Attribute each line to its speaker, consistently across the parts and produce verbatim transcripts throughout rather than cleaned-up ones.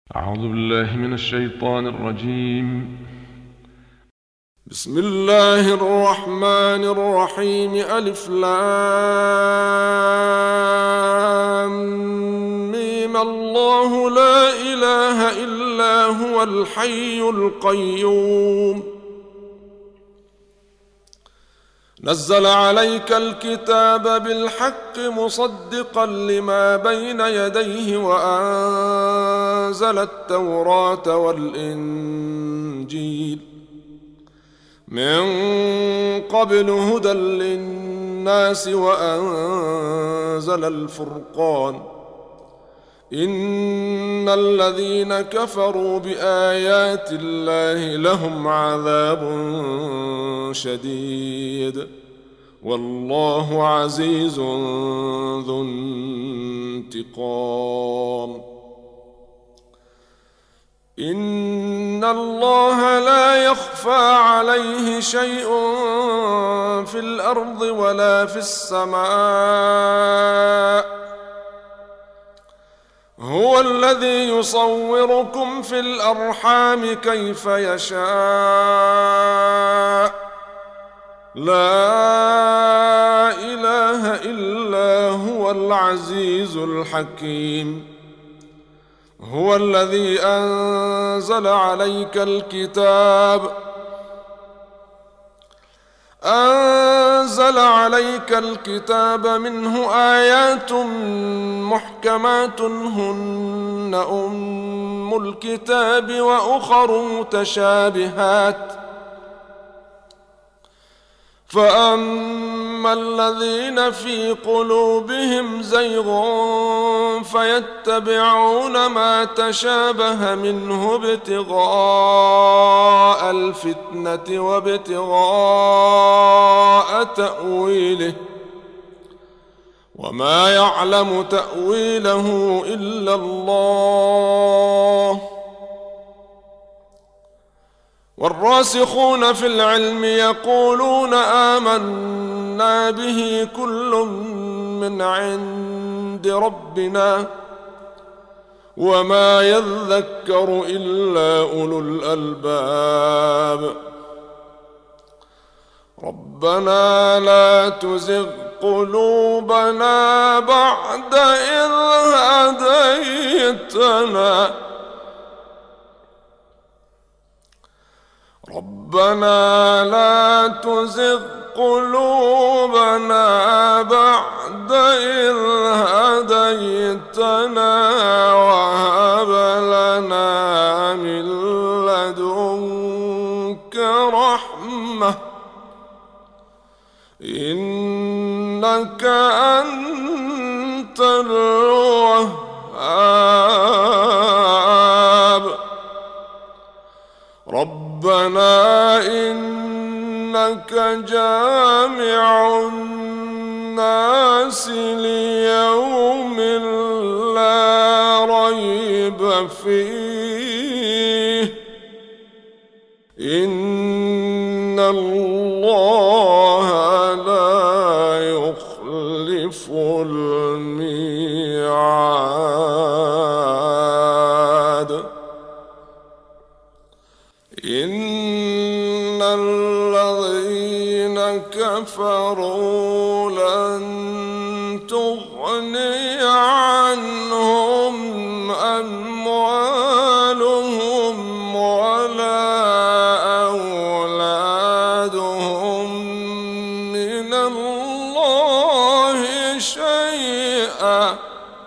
Speaker 1: أعوذ بالله من الشيطان الرجيم.
Speaker 2: بسم الله الرحمن الرحيم. ألف لام ميم. الله لا إله إلا هو الحي القيوم. نزل عليك الكتاب بالحق مصدقا لما بين يديه وأنزل التوراة والإنجيل من قبل هدى للناس وأنزل الفرقان. إن الذين كفروا بآيات الله لهم عذاب شديد والله عزيز ذو انتقام. إن الله لا يخفى عليه شيء في الأرض ولا في السماء. هو الذي يصوركم في الأرحام كيف يشاء. لا إله إلا هو العزيز الحكيم. هو الذي أنزل عليك الكتاب أنزل عليك الكتاب منه آيات محكمات هن أم الكتاب وأخر متشابهات. فأما الذين في قلوبهم زيغ فيتبعون ما تشابه منه ابتغاء الفتنة وابتغاء تأويله وما يعلم تأويله إلا الله. والراسخون في العلم يقولون آمنا به كل من عند ربنا وما يذكر إلا أولو الألباب. ربنا لا تزغ قلوبنا بعد إذ هديتنا ربنا لا تزغ قلوبنا بعد إذ هديتنا وهب لنا من لدنك رحمة إنك أنت الوهاب. ربنا إنك جامع الناس ليوم لا ريب فيه إن الله لا يخلف الميعاد. إن الذين كفروا لن تغني عنهم أموالهم ولا أولادهم من الله شيئا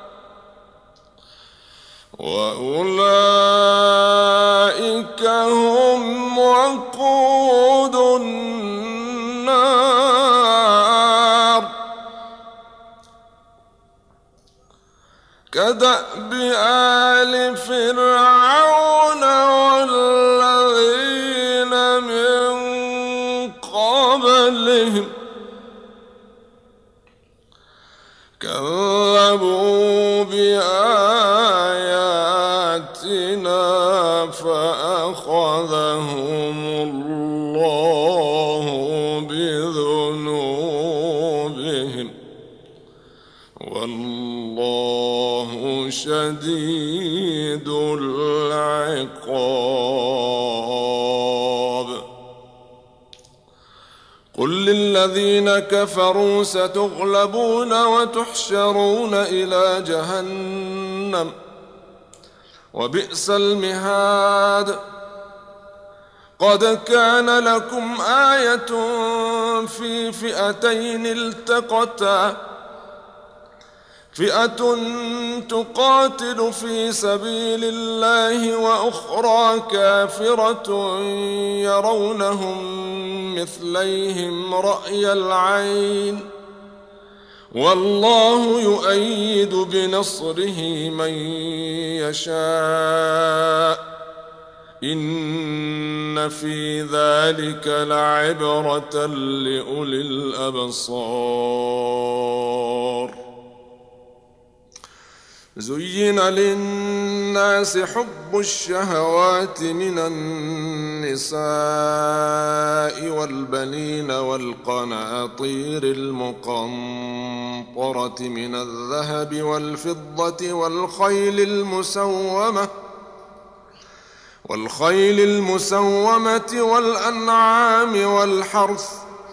Speaker 2: وأولئك هم وقود النار. كدأب آل فرعون والذين من قبلهم كذبوا بآياتنا فأخذهم الله بذنوبهم والله شديد شديد العقاب. قل للذين كفروا ستغلبون وتحشرون إلى جهنم وبئس المهاد. قد كان لكم آية في فئتين التقتا، فئة تقاتل في سبيل الله وأخرى كافرة يرونهم مثليهم رأي العين، والله يؤيد بنصره من يشاء، إن في ذلك لعبرة لأولي الأبصار. زين للناس حب الشهوات من النساء والبنين والقناطير المقنطرة من الذهب والفضة والخيل المسومة والخيل المسومة والأنعام والحرث،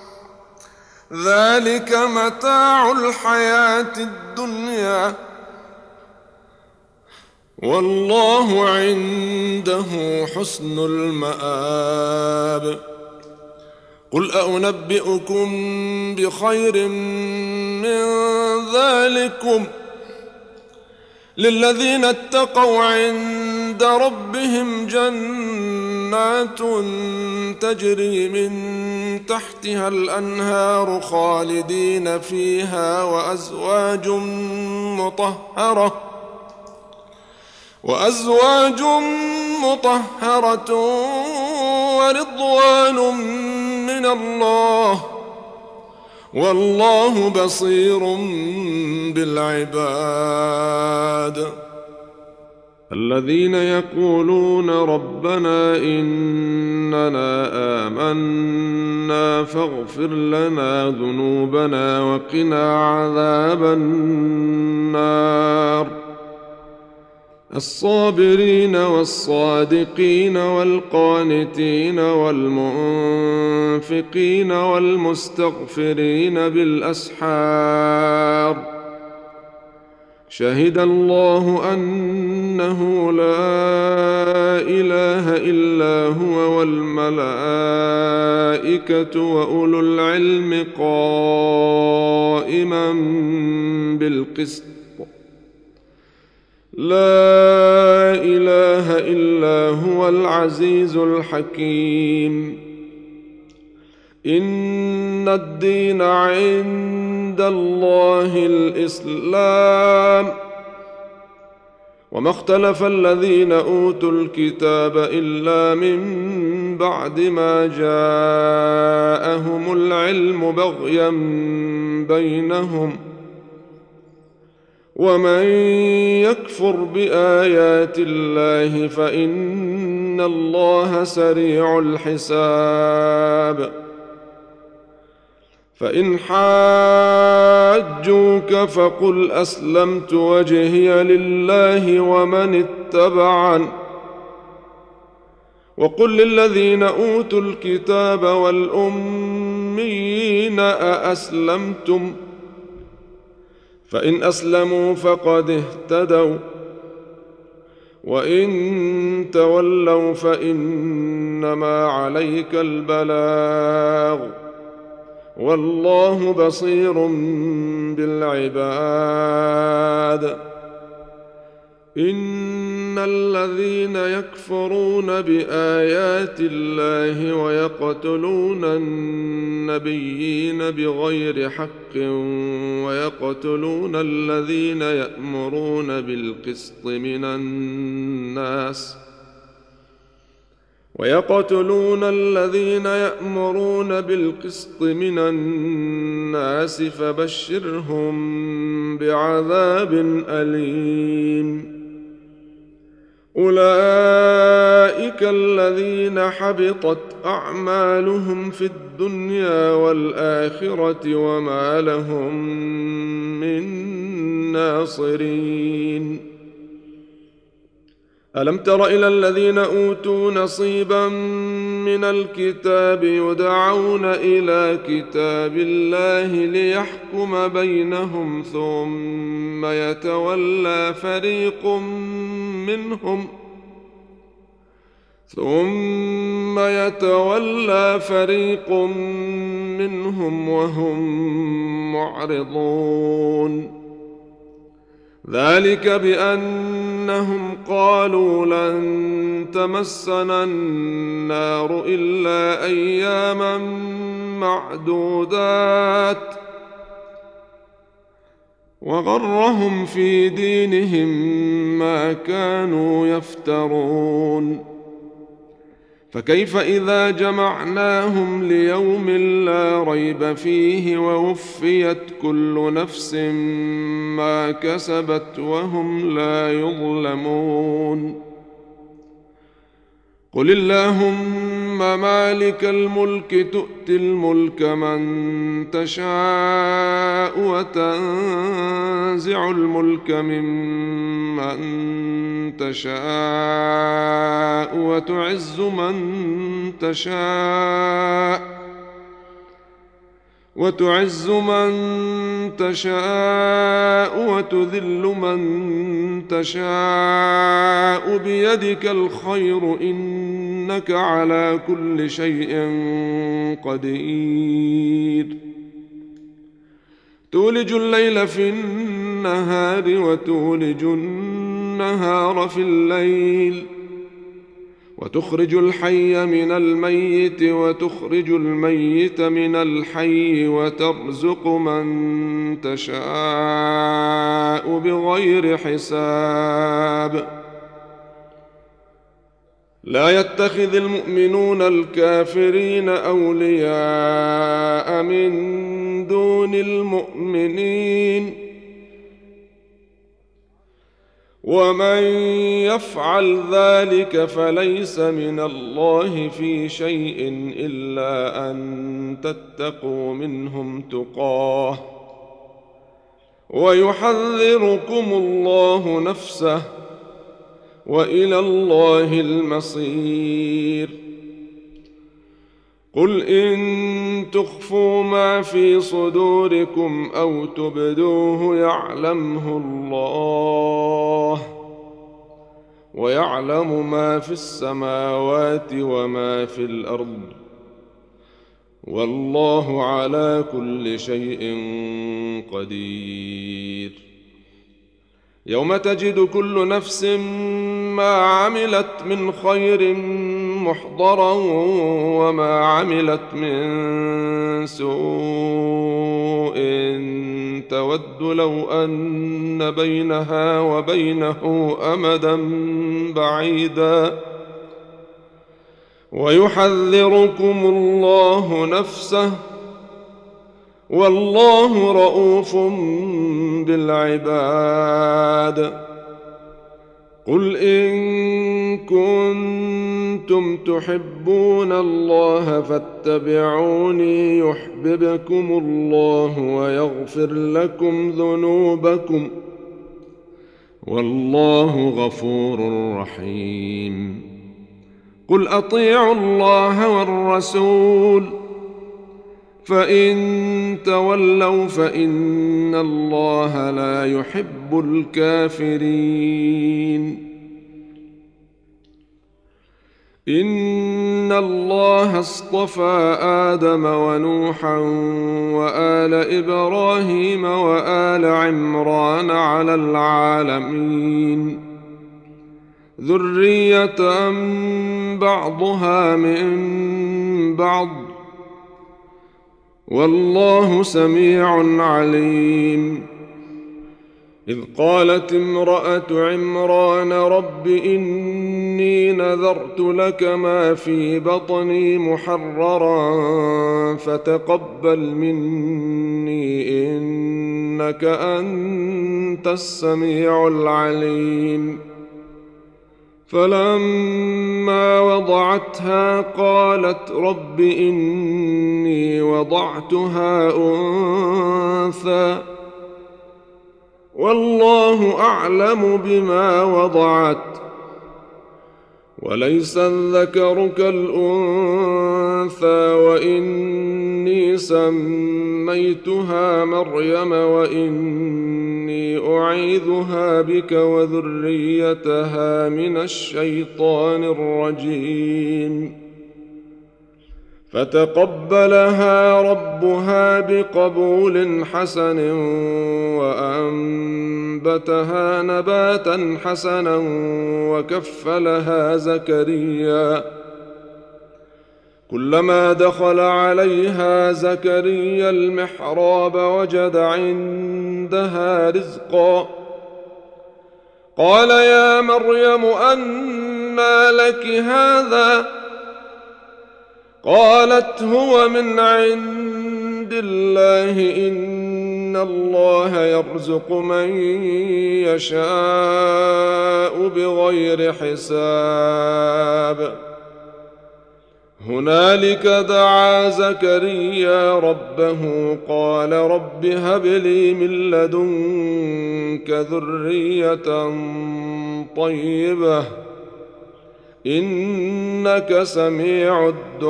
Speaker 2: ذلك متاع الحياة الدنيا، والله عنده حسن المآب. قل أنبئكم بخير من ذلكم للذين اتقوا عند ربهم جنات تجري من تحتها الأنهار خالدين فيها وأزواج مطهرة وأزواج مطهرة ورضوان من الله، والله بصير بالعباد. الذين يقولون ربنا إننا آمنا فاغفر لنا ذنوبنا وقنا عذاب النار. الصابرين والصادقين والقانتين والمنفقين والمستغفرين بالأسحار. شهد الله أنه لا إله إلا هو والملائكة وأولو العلم قائما بالقسط. لا إله إلا هو العزيز الحكيم. إن الدين عند الله الإسلام، وما اختلف الذين أوتوا الكتاب إلا من بعد ما جاءهم العلم بغيا بينهم، ومن يكفر بآيات الله فإن الله سريع الحساب. فإن حاجوك فقل أسلمت وجهي لله ومن اتبعن، وقل للذين أوتوا الكتاب والأميين أأسلمتم؟ فإن أسلموا فقد اهتدوا، وإن تولوا فإنما عليك البلاغ، والله بصير بالعباد. إن الذين يكفرون بآيات الله ويقتلون النبيين بغير حق ويقتلون الذين يأمرون بالقسط من الناس ويقتلون الذين يأمرون بالقسط من الناس فبشرهم بعذاب أليم. أولئك الذين حبطت أعمالهم في الدنيا والآخرة وما لهم من ناصرين. ألم تر إلى الذين أوتوا نصيبا من الكتاب يدعون إلى كتاب الله ليحكم بينهم ثم يتولى فريق منهم ثم يتولى فريق منهم وهم معرضون ذلك بأنهم قالوا لن تمسنا النار إلا أياما معدودات وغرهم في دينهم ما كانوا يفترون فكيف إذا جمعناهم ليوم لا ريب فيه ووفيت كل نفس ما كسبت وهم لا يظلمون قل اللهم مالك الملك تؤتي الملك من تشاء وتنزع الملك ممن تشاء وتعز من تشاء وتعز من تشاء وتذل من تشاء بيدك الخير إنك على كل شيء قدير تولج الليل في النهار وتولج النهار في الليل وتخرج الحي من الميت وتخرج الميت من الحي وترزق من تشاء بغير حساب لا يتخذ المؤمنون الكافرين أولياء من دون المؤمنين ومن يفعل ذلك فليس من الله في شيء إلا أن تتقوا منهم تقاه ويحذركم الله نفسه وإلى الله المصير قل إن تخفوا ما في صدوركم أو تبدوه يعلمه الله ويعلم ما في السماوات وما في الأرض والله على كل شيء قدير يوم تجد كل نفس ما عملت من خير محضرا وما عملت من سوء تود لو أن بينها وبينه أمدا بعيدا ويحذركم الله نفسه والله رؤوف بالعباد قل إن كنتم تحبون الله فاتبعوني يحببكم الله ويغفر لكم ذنوبكم والله غفور رحيم قل أطيعوا الله والرسول فإن تولوا فإن الله لا يحب الكافرين إن الله اصطفى آدم ونوحا وآل إبراهيم وآل عمران على العالمين ذرية بعضها من بعض والله سميع عليم إذ قالت امرأة عمران رب إني نذرت لك ما في بطني محررا فتقبل مني إنك أنت السميع العليم فلما وضعتها قالت رب إني وضعتها أنثى والله أعلم بما وضعت وليس الذكر كالأنثى وإني سميتها مريم وإني أعيذها بك وذريتها من الشيطان الرجيم فتقبلها ربها بقبول حسن وأنبتها نباتا حسنا وكفلها زكريا كلما دخل عليها زكريا المحراب وجد عندها رزقا قال يا مريم أنى لك هذا قالت هو من عند الله إن الله يرزق من يشاء بغير حساب هنالك دعا زكريا ربه قال رب هب لي من لدنك ذرية طيبة إنك سميع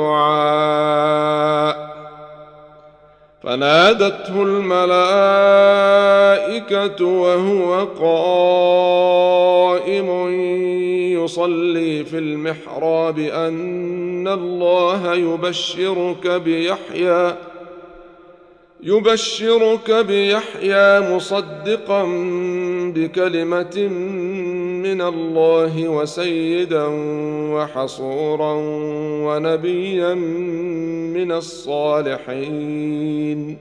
Speaker 2: الدعاء فنادته الملائكة وهو قائم يصلي في المحراب أن الله يبشرك بيحيى يبشرك بيحيى مصدقا بكلمة من الله وسيدا وحصورا ونبيا من الصالحين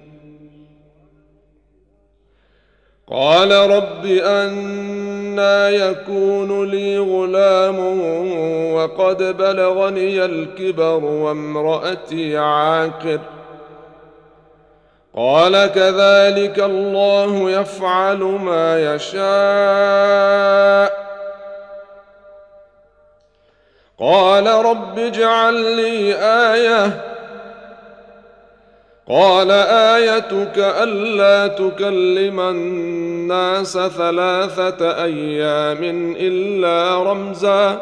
Speaker 2: قال رب أنى يكون لي غلام وقد بلغني الكبر وامرأتي عاقر قال كذلك الله يفعل ما يشاء قال رب اجعل لي آية قال آيتك ألا تكلم الناس ثلاثة أيام إلا رمزا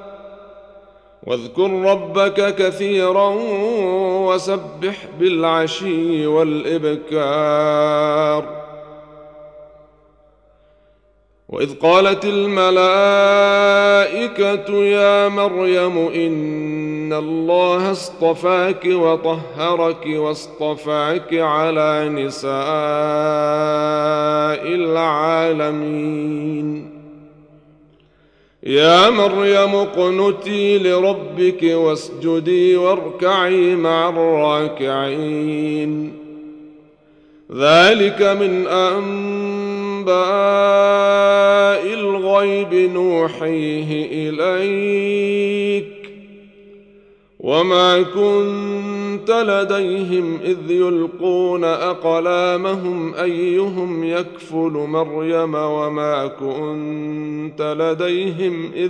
Speaker 2: واذكر ربك كثيرا وسبح بالعشي والإبكار وإذ قالت الملائكة يا مريم إن الله اصطفاك وطهرك واصطفاك على نساء العالمين يا مريم اقنتي لربك واسجدي واركعي مع الراكعين ذلك من أنباء الغيب نوحيه إليك وما كنت لديهم إذ يلقون أقلامهم أيهم يكفل مريم وما كنت لديهم إذ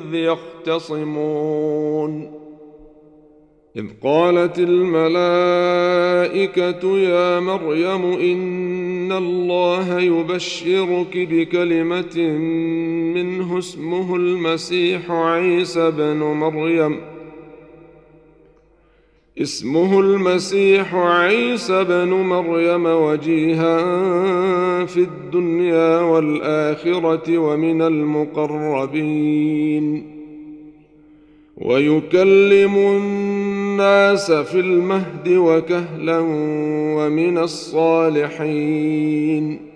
Speaker 2: يختصمون إذ قالت الملائكة يا مريم إن الله يبشرك بكلمة منه اسمه المسيح عيسى بن مريم اسمه المسيح عيسى بن مريم وجيها في الدنيا والآخرة ومن المقربين ويكلم الناس في المهد وكهلا ومن الصالحين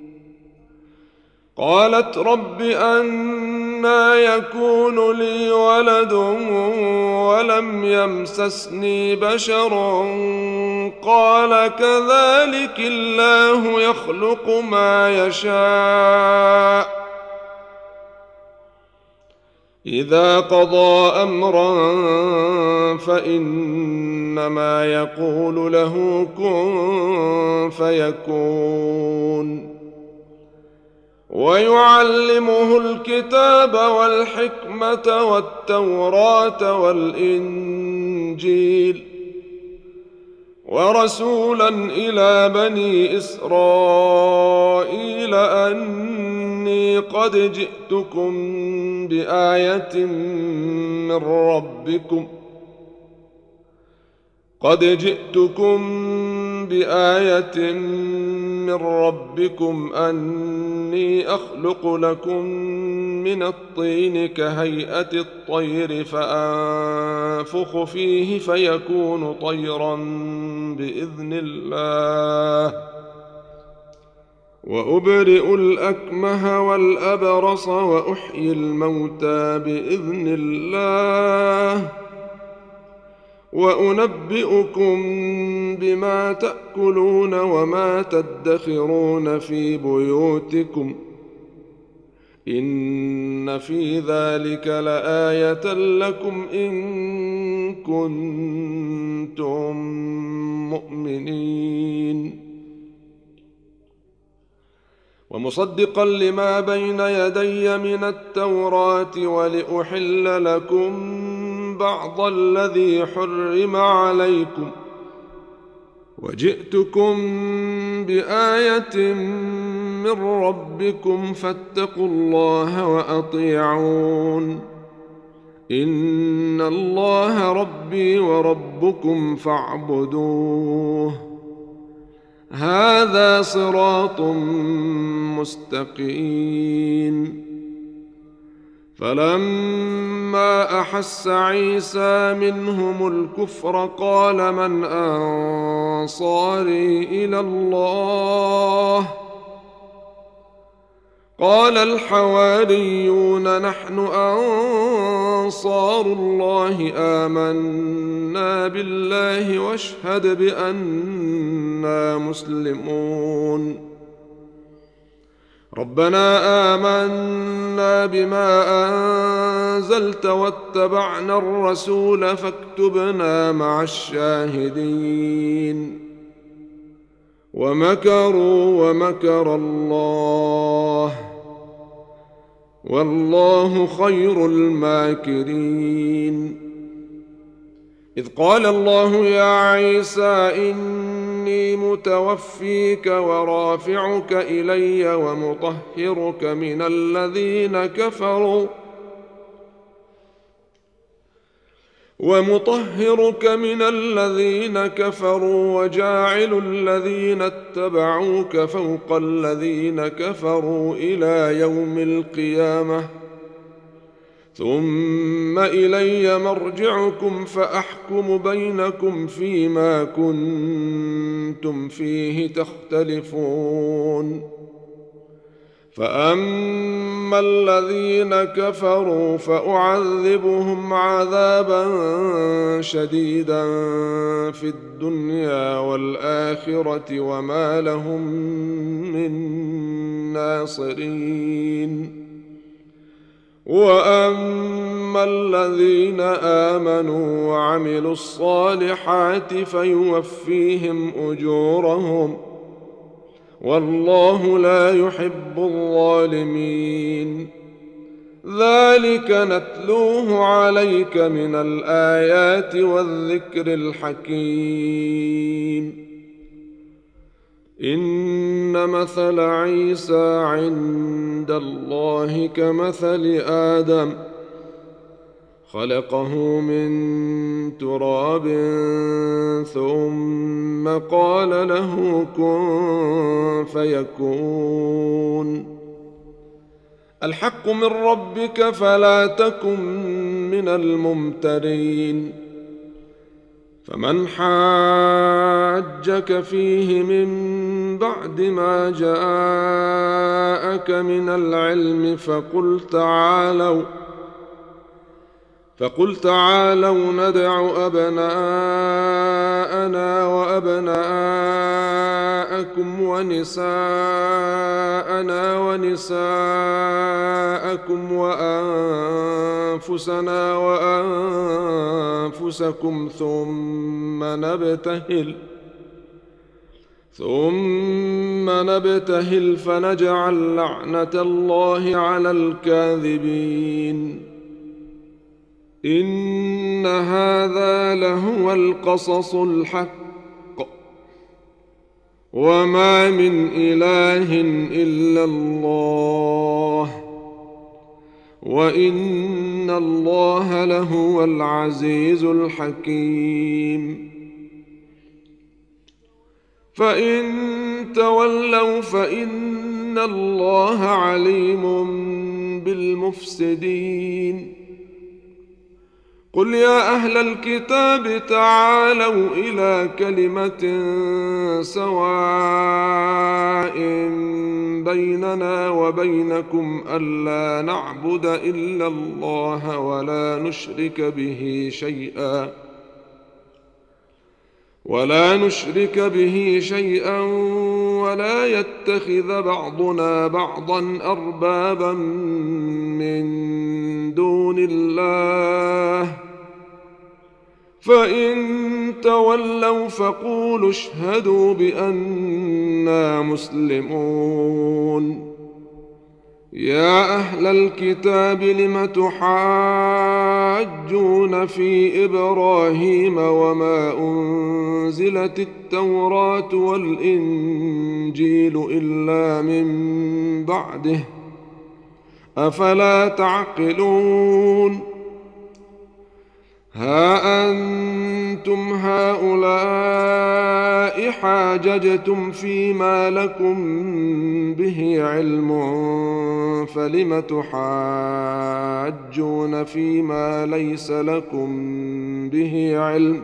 Speaker 2: قالت رب أنى يكون لي ولد ولم يمسسني بشر قال كذلك الله يخلق ما يشاء إذا قضى أمرا فإنما يقول له كن فيكون ويعلمه الكتاب والحكمة والتوراة والإنجيل ورسولا إلى بني إسرائيل أني قد جئتكم بآية من ربكم قد جئتكم بآية من ربكم أني أخلق لكم من الطين كهيئة الطير فأنفخ فيه فيكون طيرا بإذن الله وأبرئ الأكمه والأبرص وأحيي الموتى بإذن الله وأنبئكم بما تأكلون وما تدخرون في بيوتكم إن في ذلك لآية لكم إن كنتم مؤمنين ومصدقا لما بين يدي من التوراة ولأحل لكم بعض الذي حرم عليكم وجئتكم بآية من ربكم فاتقوا الله وأطيعون إن الله ربي وربكم فاعبدوه هذا صراط مستقيم فلما أحس عيسى منهم الكفر قال من أنصاري إلى الله قال الحواريون نحن أنصار الله آمنا بالله واشهد بأننا مسلمون ربنا آمنا بما أنزلت واتبعنا الرسول فاكتبنا مع الشاهدين ومكروا ومكر الله والله خير الماكرين إذ قال الله يا عيسى إني متوفيك ورافعك إلي ومطهرك من الذين كفروا ومطهرك من الذين كفروا وجاعل الذين اتبعوك فوق الذين كفروا إلى يوم القيامة ثم إلي مرجعكم فأحكم بينكم فيما كنتم فيه تختلفون فأما الذين كفروا فأعذبهم عذابا شديدا في الدنيا والآخرة وما لهم من ناصرين وأما الذين آمنوا وعملوا الصالحات فيوفيهم أجورهم والله لا يحب الظالمين ذلك نتلوه عليك من الآيات والذكر الحكيم إن مثل عيسى عند الله كمثل آدم خلقه من تراب ثم قال له كن فيكون الحق من ربك فلا تكن من الممترين فمن حاجك فيه من بعد ما جاءك من العلم فقل تعالوا فقل تعالوا ندع أبناءنا وأبناءكم ونساءنا ونساءكم وأنفسنا وأنفسكم ثم نبتهل ثم نبتهل فنجعل لعنة الله على الكاذبين إن هذا لهو القصص الحق وما من إله إلا الله وإن الله لهو العزيز الحكيم. فإن تولوا فإن الله عليم بالمفسدين. قل يا أهل الكتاب تعالوا إلى كلمة سواء بيننا وبينكم ألا نعبد إلا الله ولا نشرك به شيئا ولا نشرك به شيئا ولا يتخذ بعضنا بعضا أربابا من دون الله فإن تولوا فقولوا اشهدوا بأننا مسلمون. يا أهل الكتاب لم تحاجون في إبراهيم وما أنزلت التوراة والإنجيل إلا من بعده أفلا تعقلون. ها أنتم هؤلاء حاججتم فيما لكم به علم فلم تحاجون فيما ليس لكم به علم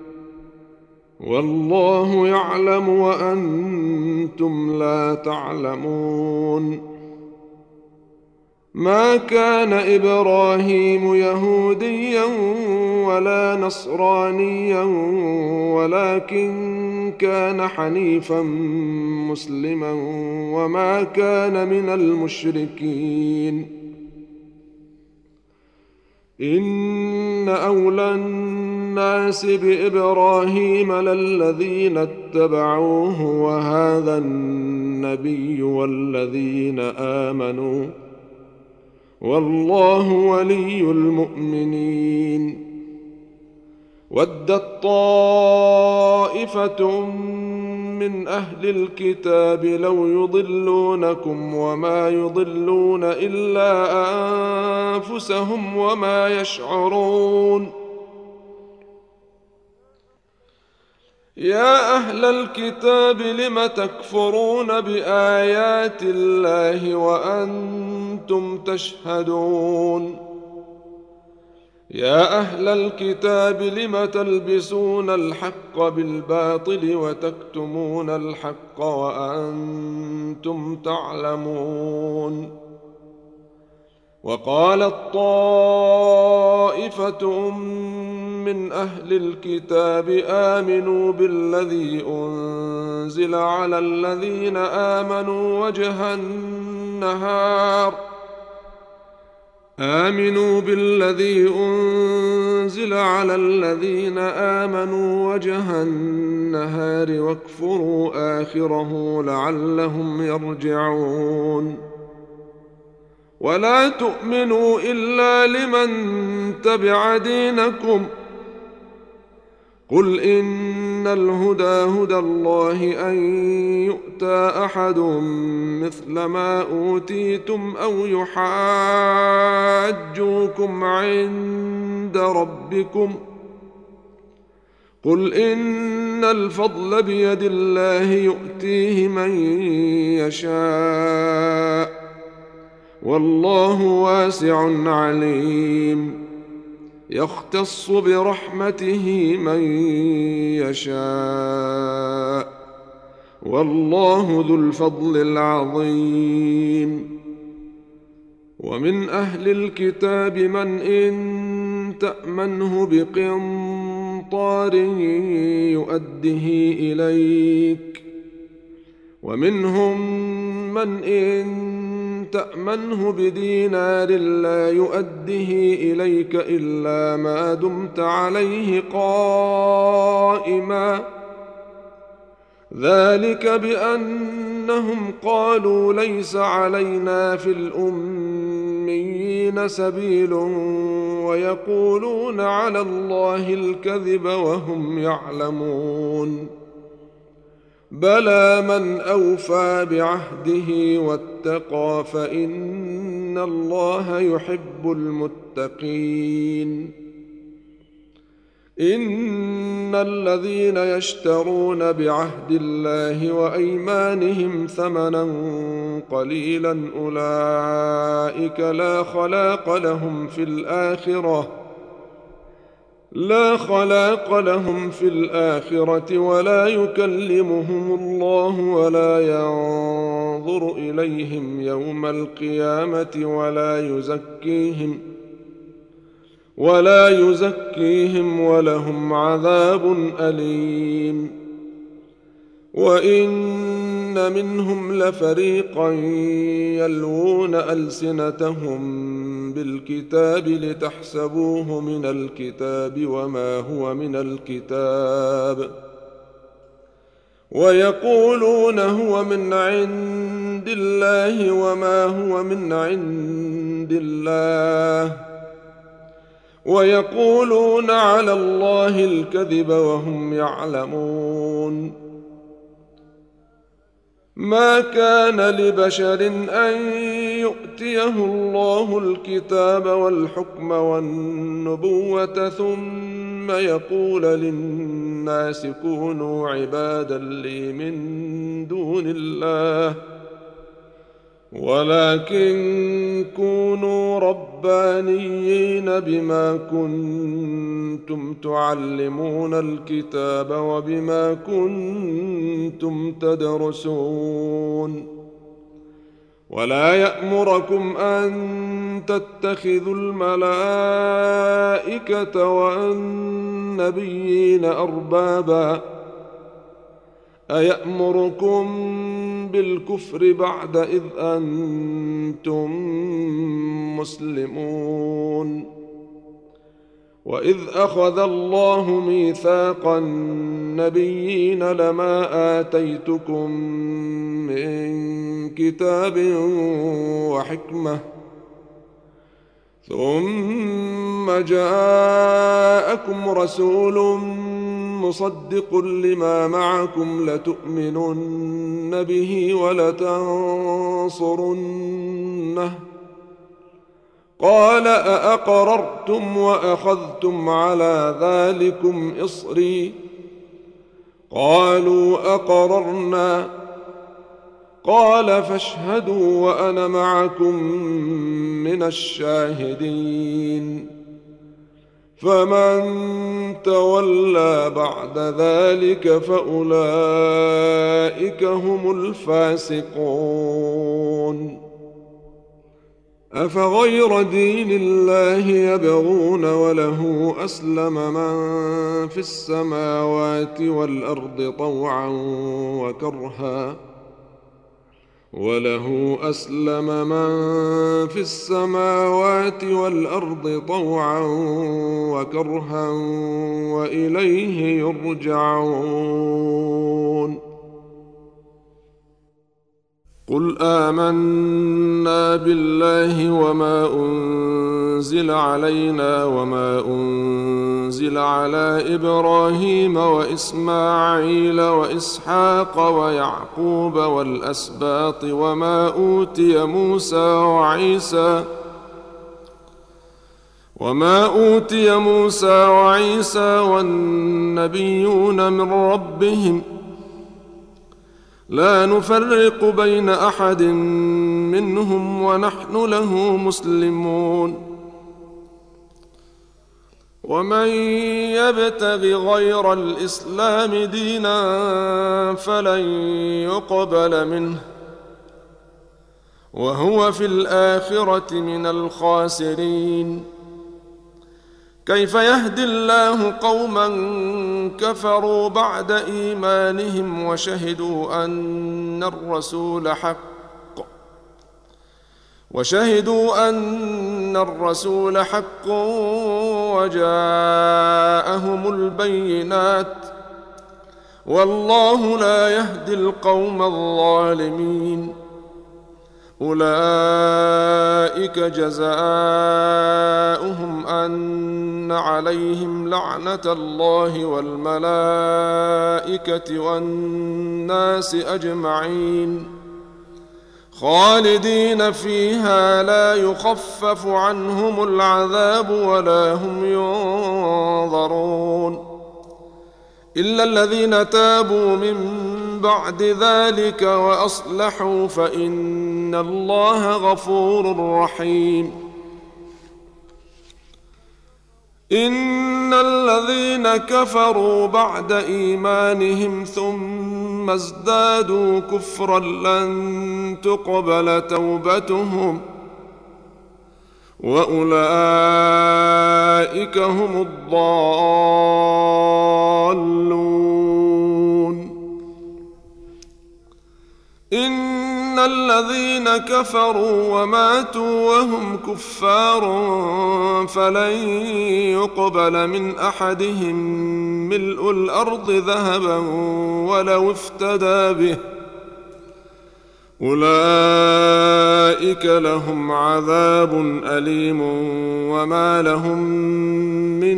Speaker 2: والله يعلم وأنتم لا تعلمون. ما كان إبراهيم يهوديا ولا نصرانيا ولكن كان حنيفا مسلما وما كان من المشركين. إن أولى الناس بإبراهيم للذين اتبعوه وهذا النبي والذين آمنوا والله ولي المؤمنين. ودت طائفة من أهل الكتاب لو يضلونكم وما يضلون إلا أنفسهم وما يشعرون. يا أهل الكتاب لم تكفرون بآيات الله وأنتم تشهدون. يا أهل الكتاب لم تلبسون الحق بالباطل وتكتمون الحق وأنتم تعلمون. وقالت طائفة من أهل الكتاب آمنوا بالذي أنزل على الذين آمنوا وجه النهار آمنوا بالذي أنزل على الذين آمنوا وجه النهار واكفروا آخره لعلهم يرجعون. ولا تؤمنوا إلا لمن تبع دينكم قل إن الهدى هدى الله أن يؤتى أحد مثل ما أوتيتم أو يحاجوكم عند ربكم قل إن الفضل بيد الله يؤتيه من يشاء والله واسع عليم. يختص برحمته من يشاء والله ذو الفضل العظيم. ومن أهل الكتاب من إن تأمنه بقنطار يؤده إليك ومنهم من إن تأمنه بدينار لا يؤده إليك إلا ما دمت عليه قائما ذلك بأنهم قالوا ليس علينا في الأميين سبيل ويقولون على الله الكذب وهم يعلمون. بلى من أوفى بعهده واتقى فإن الله يحب المتقين. إن الذين يشترون بعهد الله وأيمانهم ثمنا قليلا أولئك لا خلاق لهم في الآخرة لا خلاق لهم في الآخرة ولا يكلمهم الله ولا ينظر إليهم يوم القيامة ولا يزكيهم ولا يزكيهم ولهم عذاب أليم. وإن منهم لفريقا يلوون ألسنتهم بالكتاب لتحسبوه من الكتاب وما هو من الكتاب ويقولون هو من عند الله وما هو من عند الله ويقولون على الله الكذب وهم يعلمون. ما كان لبشر أن يؤتيه الله الكتاب والحكم والنبوة ثم يقول للناس كونوا عبادا لي من دون الله ولكن كونوا ربانيين بما كنتم تعلمون الكتاب وبما كنتم تدرسون. ولا يأمركم أن تتخذوا الملائكة والنبيين أربابا أيأمركم بالكفر بعد إذ أنتم مسلمون. وإذ أخذ الله ميثاق النبيين لما آتيتكم من كتاب وحكمة ثم جاءكم رسول مصدق لما معكم لتؤمنن به ولتنصرنه قال أأقررتم وأخذتم على ذلكم إصري قالوا أقررنا قال فاشهدوا وأنا معكم من الشاهدين. فمن تولى بعد ذلك فأولئك هم الفاسقون. أفغير دين الله يبغون وله أسلم من في السماوات والأرض طوعا وكرها وله أسلم من في السماوات والأرض طوعا وكرها وإليه يرجعون. قل آمنا بالله وما أنزل علينا وما أنزل على إبراهيم وإسماعيل وإسحاق ويعقوب والأسباط وما أوتي موسى وعيسى وما أوتي موسى وعيسى والنبيون من ربهم لا نفرق بين أحد منهم ونحن له مسلمون. ومن يبتغ غير الإسلام دينا فلن يقبل منه وهو في الآخرة من الخاسرين. كيف يهدي الله قوما كفروا بعد إيمانهم وشهدوا أن الرسول حق وشهدوا أن الرسول حق وجاءهم البينات والله لا يهدي القوم الظالمين. أولئك جزاؤهم أن عليهم لعنة الله والملائكة والناس أجمعين خالدين فيها لا يخفف عنهم العذاب ولا هم ينظرون إلا الذين تابوا من بعد ذلك وأصلحوا فإن الله غفور رحيم. إن الذين كفروا بعد إيمانهم ثم ازدادوا كفرا لن تقبل توبتهم وأولئك هم الضالون. إن الذين كفروا وماتوا وهم كفار فلن يقبل من أحدهم ملء الأرض ذهبا ولو افتدى به أولئك لهم عذاب أليم وما لهم من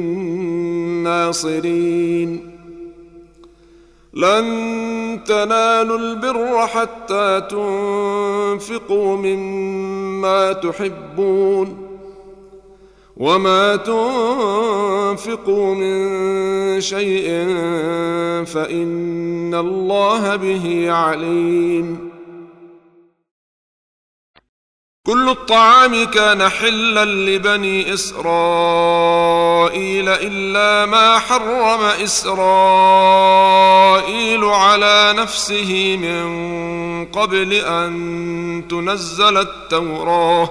Speaker 2: ناصرين. لن تنالوا البر حتى تنفقوا مما تحبون وما تنفقوا من شيء فإن الله به عليم. كل الطعام كان حلا لبني إسرائيل إلا ما حرم إسرائيل على نفسه من قبل أن تنزل التوراة.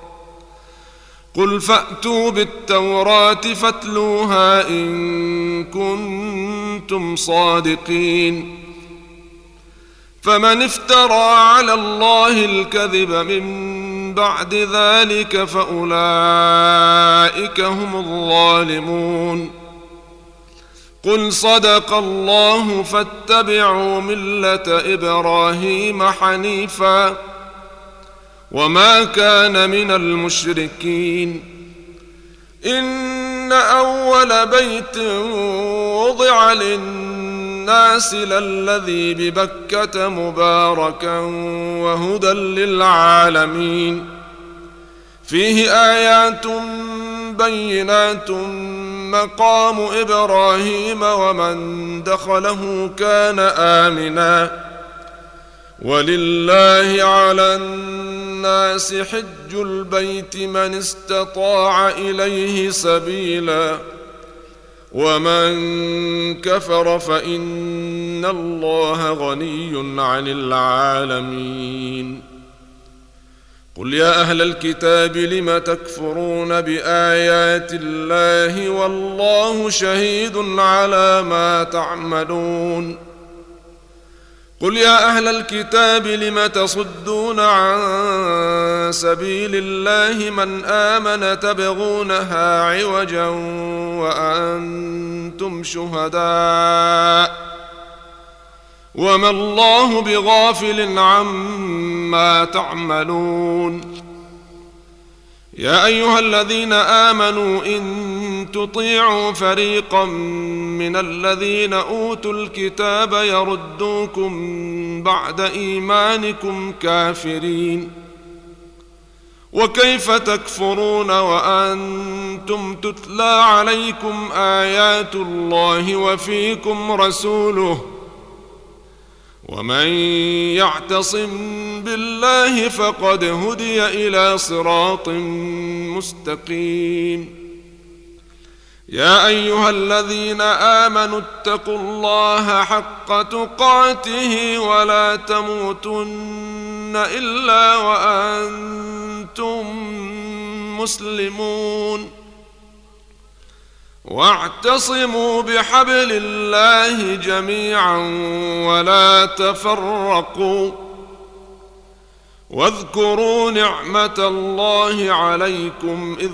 Speaker 2: قل فأتوا بالتوراة فاتلوها إن كنتم صادقين. فمن افترى على الله الكذب من بعد ذلك فأولئك هم الظالمون. قل صدق الله فاتبعوا ملة إبراهيم حنيفا وما كان من المشركين. إن أول بيت وضع للناس للذي ببكة مباركا وهدى للعالمين فيه آيات بينات مقام إبراهيم ومن دخله كان آمنا ولله على الناس حج البيت من استطاع إليه سبيلا ومن كفر فإن الله غني عن العالمين. قل يا أهل الكتاب لم تكفرون بآيات الله والله شهيد على ما تعملون. قل يا أهل الكتاب لم تصدون عن سبيل الله من آمن تبغونها عوجا وأنتم شهداء وما الله بغافل عما تعملون. يا أيها الذين آمنوا إن تطيعوا فريقا من الذين أوتوا الكتاب يردوكم بعد إيمانكم كافرين وكيف تكفرون وأنتم تتلى عليكم آيات الله وفيكم رسوله ومن يعتصم بالله فقد هدي إلى صراط مستقيم. يا أيها الذين آمنوا اتقوا الله حق تقاته ولا تموتن إلا وأنتم مسلمون واعتصموا بحبل الله جميعا ولا تفرقوا واذكروا نعمة الله عليكم إذ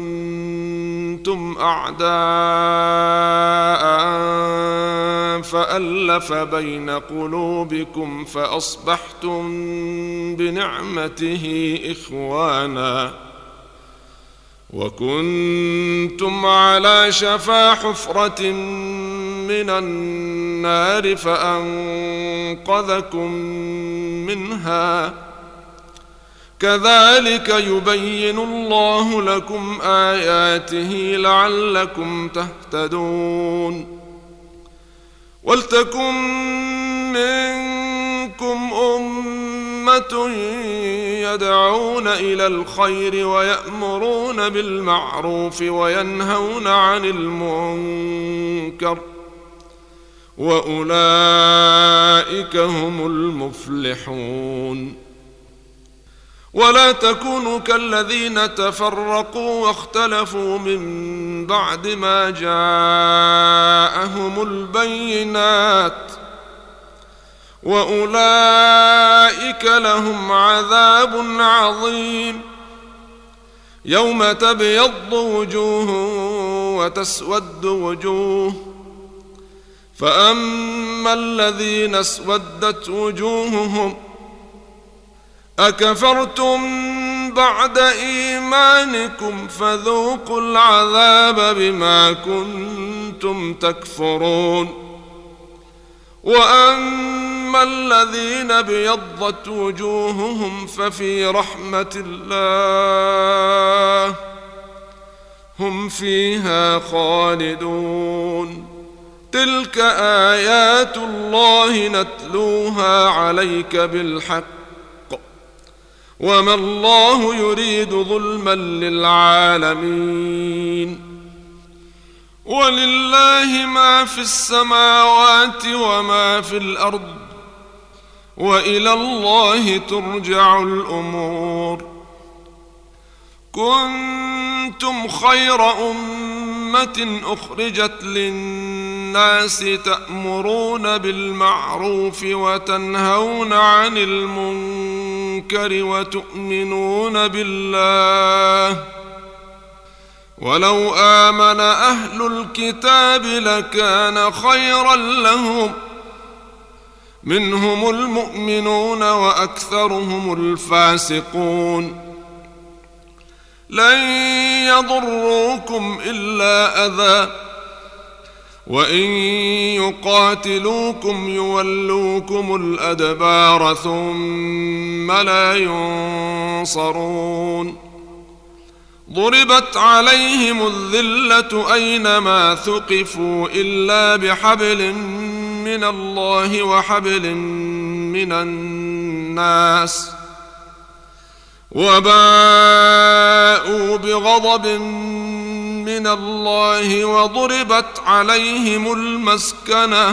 Speaker 2: كنتم أعداء فألف بين قلوبكم فأصبحتم بنعمته إخوانا وكنتم على شفا حفرة من النار فأنقذكم منها كذلك يبين الله لكم آياته لعلكم تهتدون ولتكن منكم أمة يدعون إلى الخير ويأمرون بالمعروف وينهون عن المنكر وأولئك هم المفلحون ولا تكونوا كالذين تفرقوا واختلفوا من بعد ما جاءهم البينات وأولئك لهم عذاب عظيم يوم تبيض وجوه وتسود وجوه فأما الذين اسودت وجوههم أكفرتم بعد إيمانكم فذوقوا العذاب بما كنتم تكفرون وأما الذين ابيضت وجوههم ففي رحمة الله هم فيها خالدون تلك آيات الله نتلوها عليك بالحق وما الله يريد ظلما للعالمين ولله ما في السماوات وما في الأرض وإلى الله ترجع الأمور كنتم خير أمة أخرجت للناس تأمرون بالمعروف وتنهون عن المنكر وتؤمنون بالله ولو آمن أهل الكتاب لكان خيرا لهم منهم المؤمنون وأكثرهم الفاسقون لن يضروكم إلا أذى وإن يقاتلوكم يولوكم الأدبار ثم لا ينصرون ضربت عليهم الذلة أينما ثقفوا إلا بحبل من الله وحبل من الناس وباءوا بغضب من الله وضربت عليهم المسكنة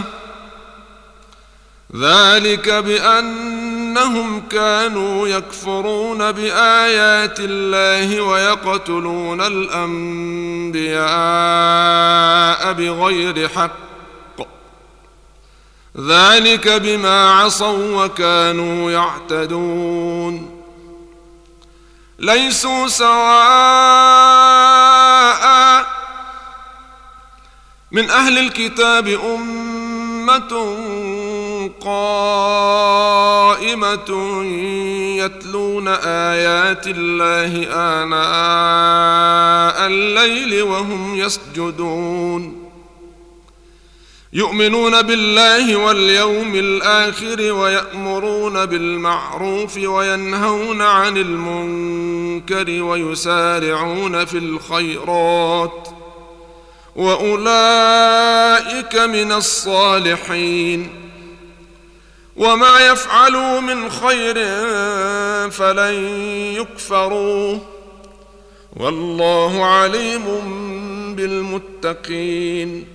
Speaker 2: ذلك بأنهم كانوا يكفرون بآيات الله ويقتلون الأنبياء بغير حق ذلك بما عصوا وكانوا يعتدون ليسوا سواء من أهل الكتاب أمة قائمة يتلون آيات الله آناء الليل وهم يسجدون يؤمنون بالله واليوم الآخر ويأمرون بالمعروف وينهون عن المنكر ويسارعون في الخيرات وأولئك من الصالحين وما يفعلوا من خير فلن يكفروه والله عليم بالمتقين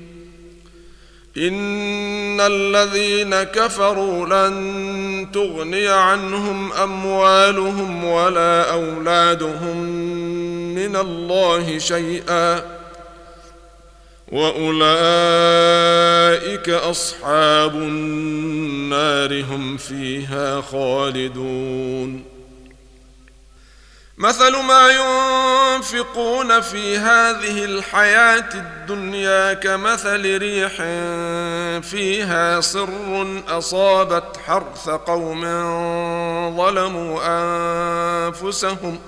Speaker 2: إن الذين كفروا لن تغني عنهم أموالهم ولا أولادهم من الله شيئا وأولئك أصحاب النار هم فيها خالدون مثل ما ينفقون في هذه الحياة الدنيا كمثل ريح فيها صر أصابت حرث قوم ظلموا أنفسهم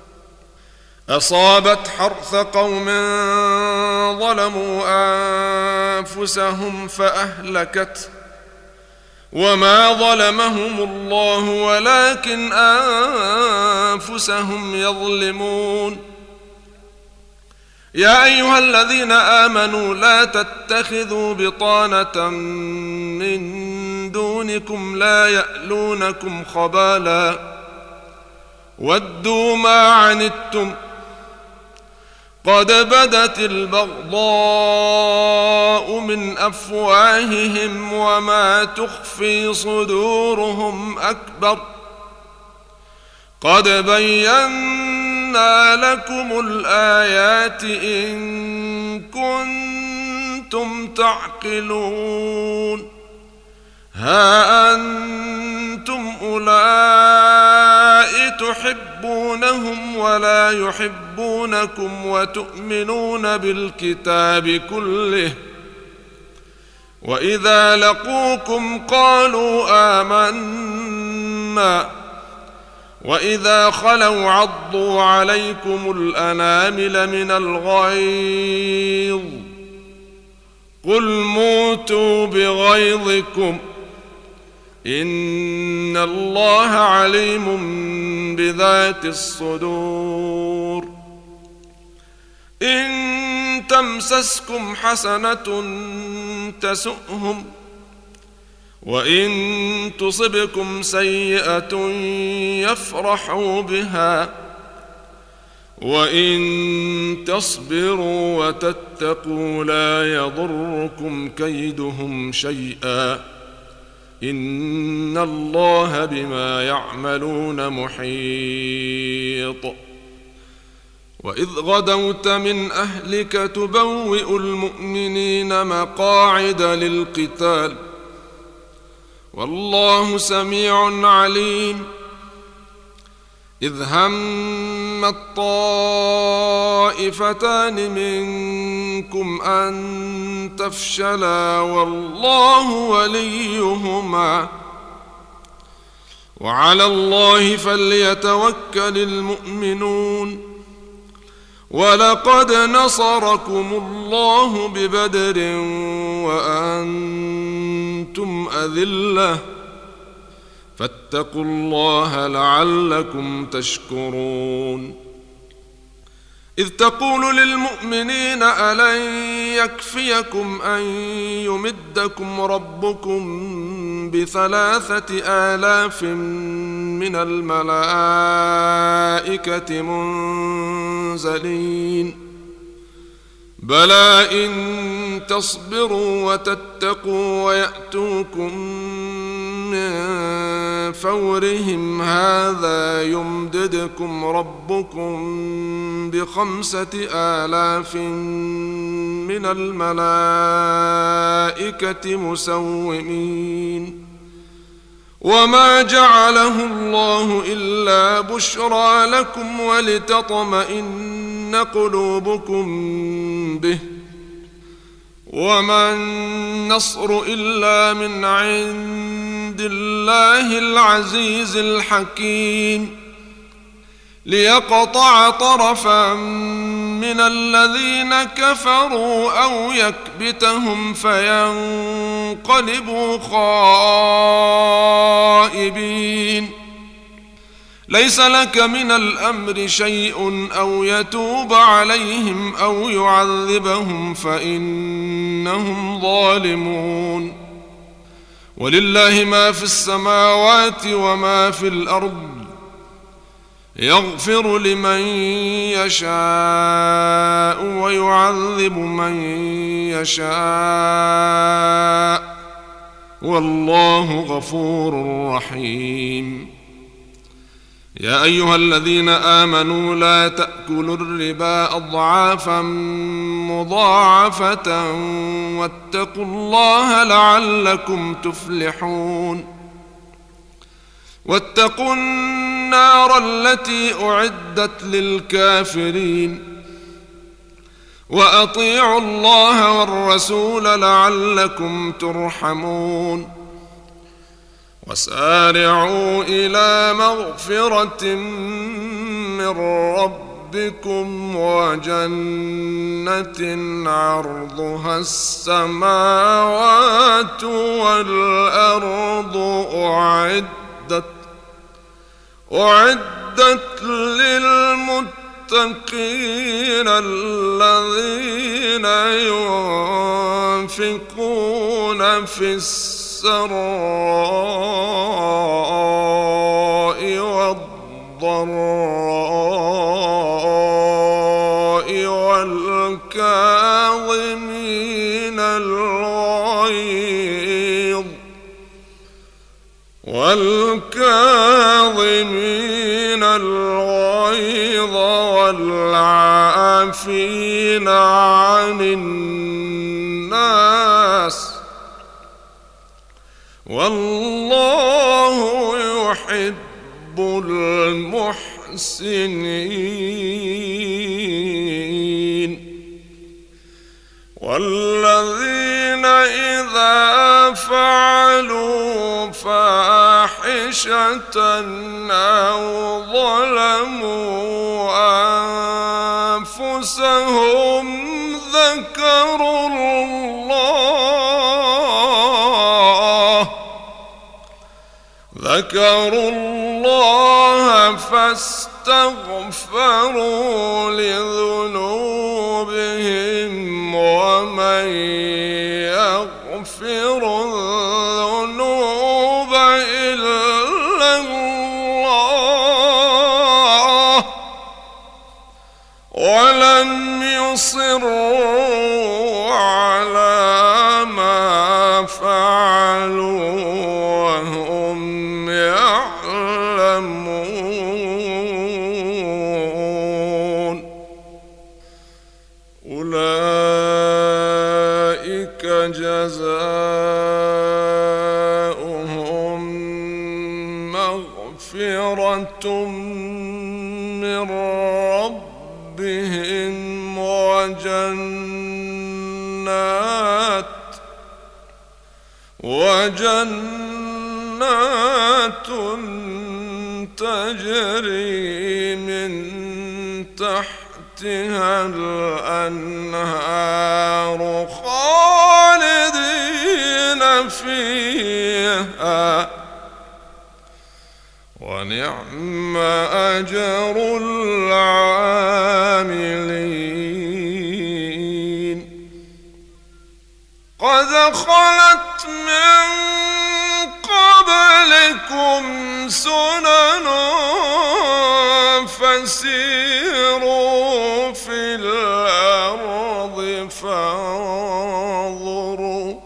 Speaker 2: أصابت حرث قوم ظلموا أنفسهم فأهلكته وما ظلمهم الله ولكن أنفسهم يظلمون. يا أيها الذين آمنوا لا تتخذوا بطانة من دونكم لا يألونكم خبالا ودوا ما عنتم قد بدت البغضاء من أفواههم وما تخفي صدورهم أكبر قد بينا لكم الآيات إن كنتم تعقلون. ها أنتم أولئك تحبونهم ولا يحبونكم وتؤمنون بالكتاب كله وإذا لقوكم قالوا آمنا وإذا خلوا عضوا عليكم الأنامل من الغيظ قل موتوا بغيظكم إن الله عليم بذات الصدور. إن تمسسكم حسنة تسؤهم وإن تصبكم سيئة يفرحوا بها وإن تصبروا وتتقوا لا يضركم كيدهم شيئا إن الله بما يعملون محيط. وإذ غدوت من أهلك تبوئ المؤمنين مقاعد للقتال والله سميع عليم. إذ هم الطائفتان منكم أن تفشلا والله وليهما وعلى الله فليتوكل المؤمنون. ولقد نصركم الله ببدر وأنتم أذلة فاتقوا الله لعلكم تشكرون. إذ تقول للمؤمنين ألن يكفيكم أن يمدكم ربكم بثلاثة آلاف من الملائكة منزلين بلى إن تصبروا وتتقوا ويأتوكم من فورهم هذا يمددكم ربكم بخمسة آلاف من الملائكة مسومين. وما جعله الله إلا بشرى لكم ولتطمئن قلوبكم به وما النصر إلا من عند الله العزيز الحكيم ليقطع طرفا من الذين كفروا أو يكبتهم فينقلبوا خائبين. ليس لك من الأمر شيء أو يتوب عليهم أو يعذبهم فإنهم ظالمون. ولله ما في السماوات وما في الأرض يغفر لمن يشاء ويعذب من يشاء والله غفور رحيم. يا أيها الذين آمنوا لا تأكلوا الربا أضعافا مضاعفة واتقوا الله لعلكم تفلحون. واتقوا النار التي أعدت للكافرين وأطيعوا الله والرسول لعلكم ترحمون وسارعوا إلى مغفرة من ربكم وجنة عرضها السماوات والأرض أعدت أعدت للمتقين الذين ينفقون في السراء والضراء والكاظمين الغيظ والكاظمين الغيظ والعافين عن الناس والله يحب المحسنين والذين إذا فعلوا فاحشة أو ظلموا أنفسهم ذكروا الله ذكروا الله فاستغفروا لذنوبهم ومن يغفر الذنوب إلا الله ولم يصروا على ما فعلوا وهم يعلمون أولئك جزاؤهم مغفرة من ربهم وجنات وجنات تجري من تحتها الأنهار خالدين فيها ونعم أجر العاملين قد خلت من قبلكم سنن فسيروا في الأرض فانظروا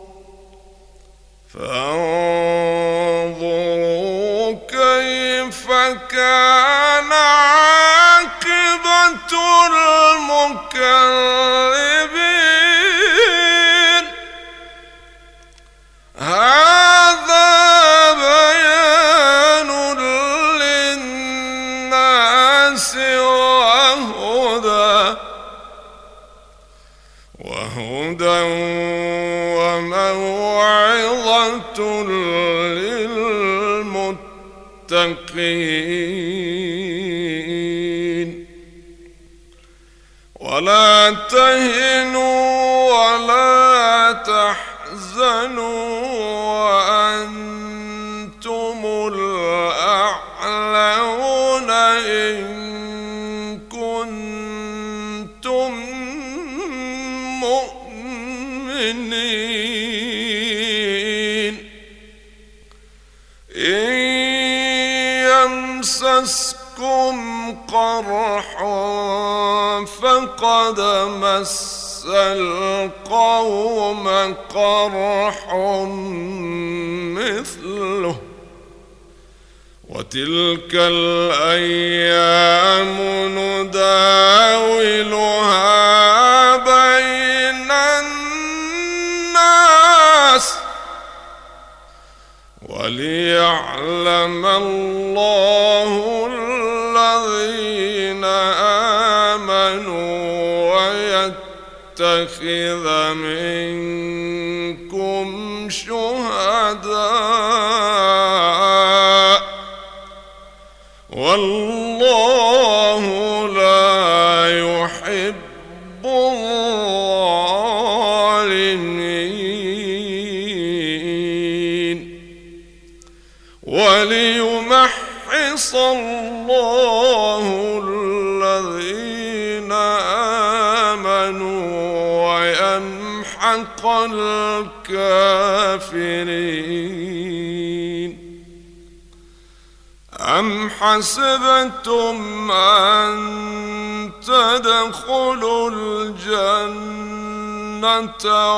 Speaker 2: فانظروا كيف كان عاقبة المكذبين هذا بيان للناس وهدى وهدى وموعظة للمتقين ولا تهنوا ولا تحزنوا وأنتم الأعلون إن كنتم مؤمنين إن يمسسكم قرح فقد مس القوم قرح مثله وتلك الأيام نداولها بين الناس وليعلم الله الذين آمنوا ويتخذ منكم شهداء والله لا يحب الظالمين وليمحص الله الذين آمنوا ويمحق الكافرين. أم حسبتم أن تدخلوا الجنة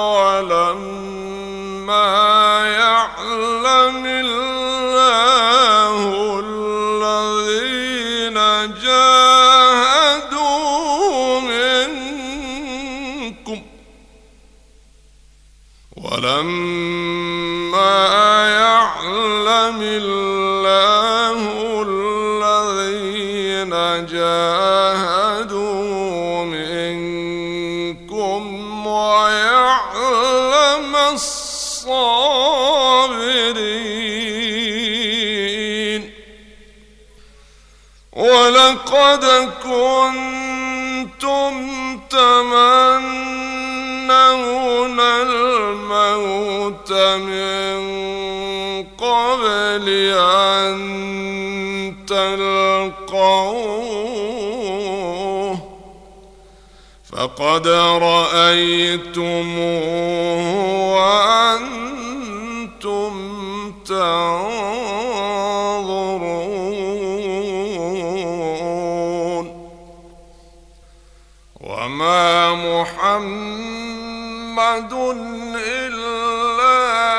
Speaker 2: ولما يعلم الله الذين جاهدوا منكم ولما يعلم الله الذين جاهدوا منكم ويعلم الصابرين. ولقد كنتم تمنون الموت من قبل أن تلقوه فقد رأيتموه وأنتم تنظرون. وما محمد إلا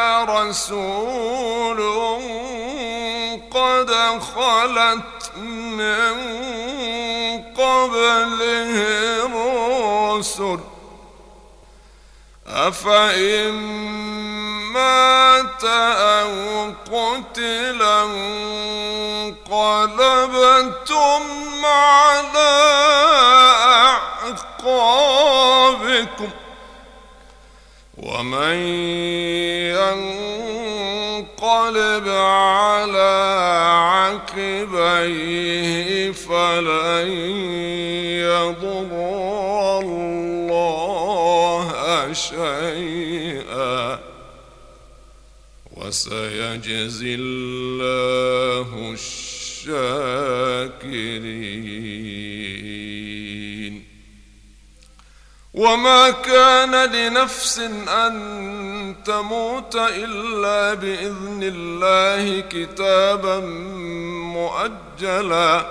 Speaker 2: رسول قد خلت من قبله الرسل أفإن مات أو قتلا انقلبتم على أعقابكم ومن ينقلب على عقبيه فلن يضر الله شيئا وسيجزي الله الشاكرين. وما كان لنفس أن تموت إلا بإذن الله كتابا مؤجلا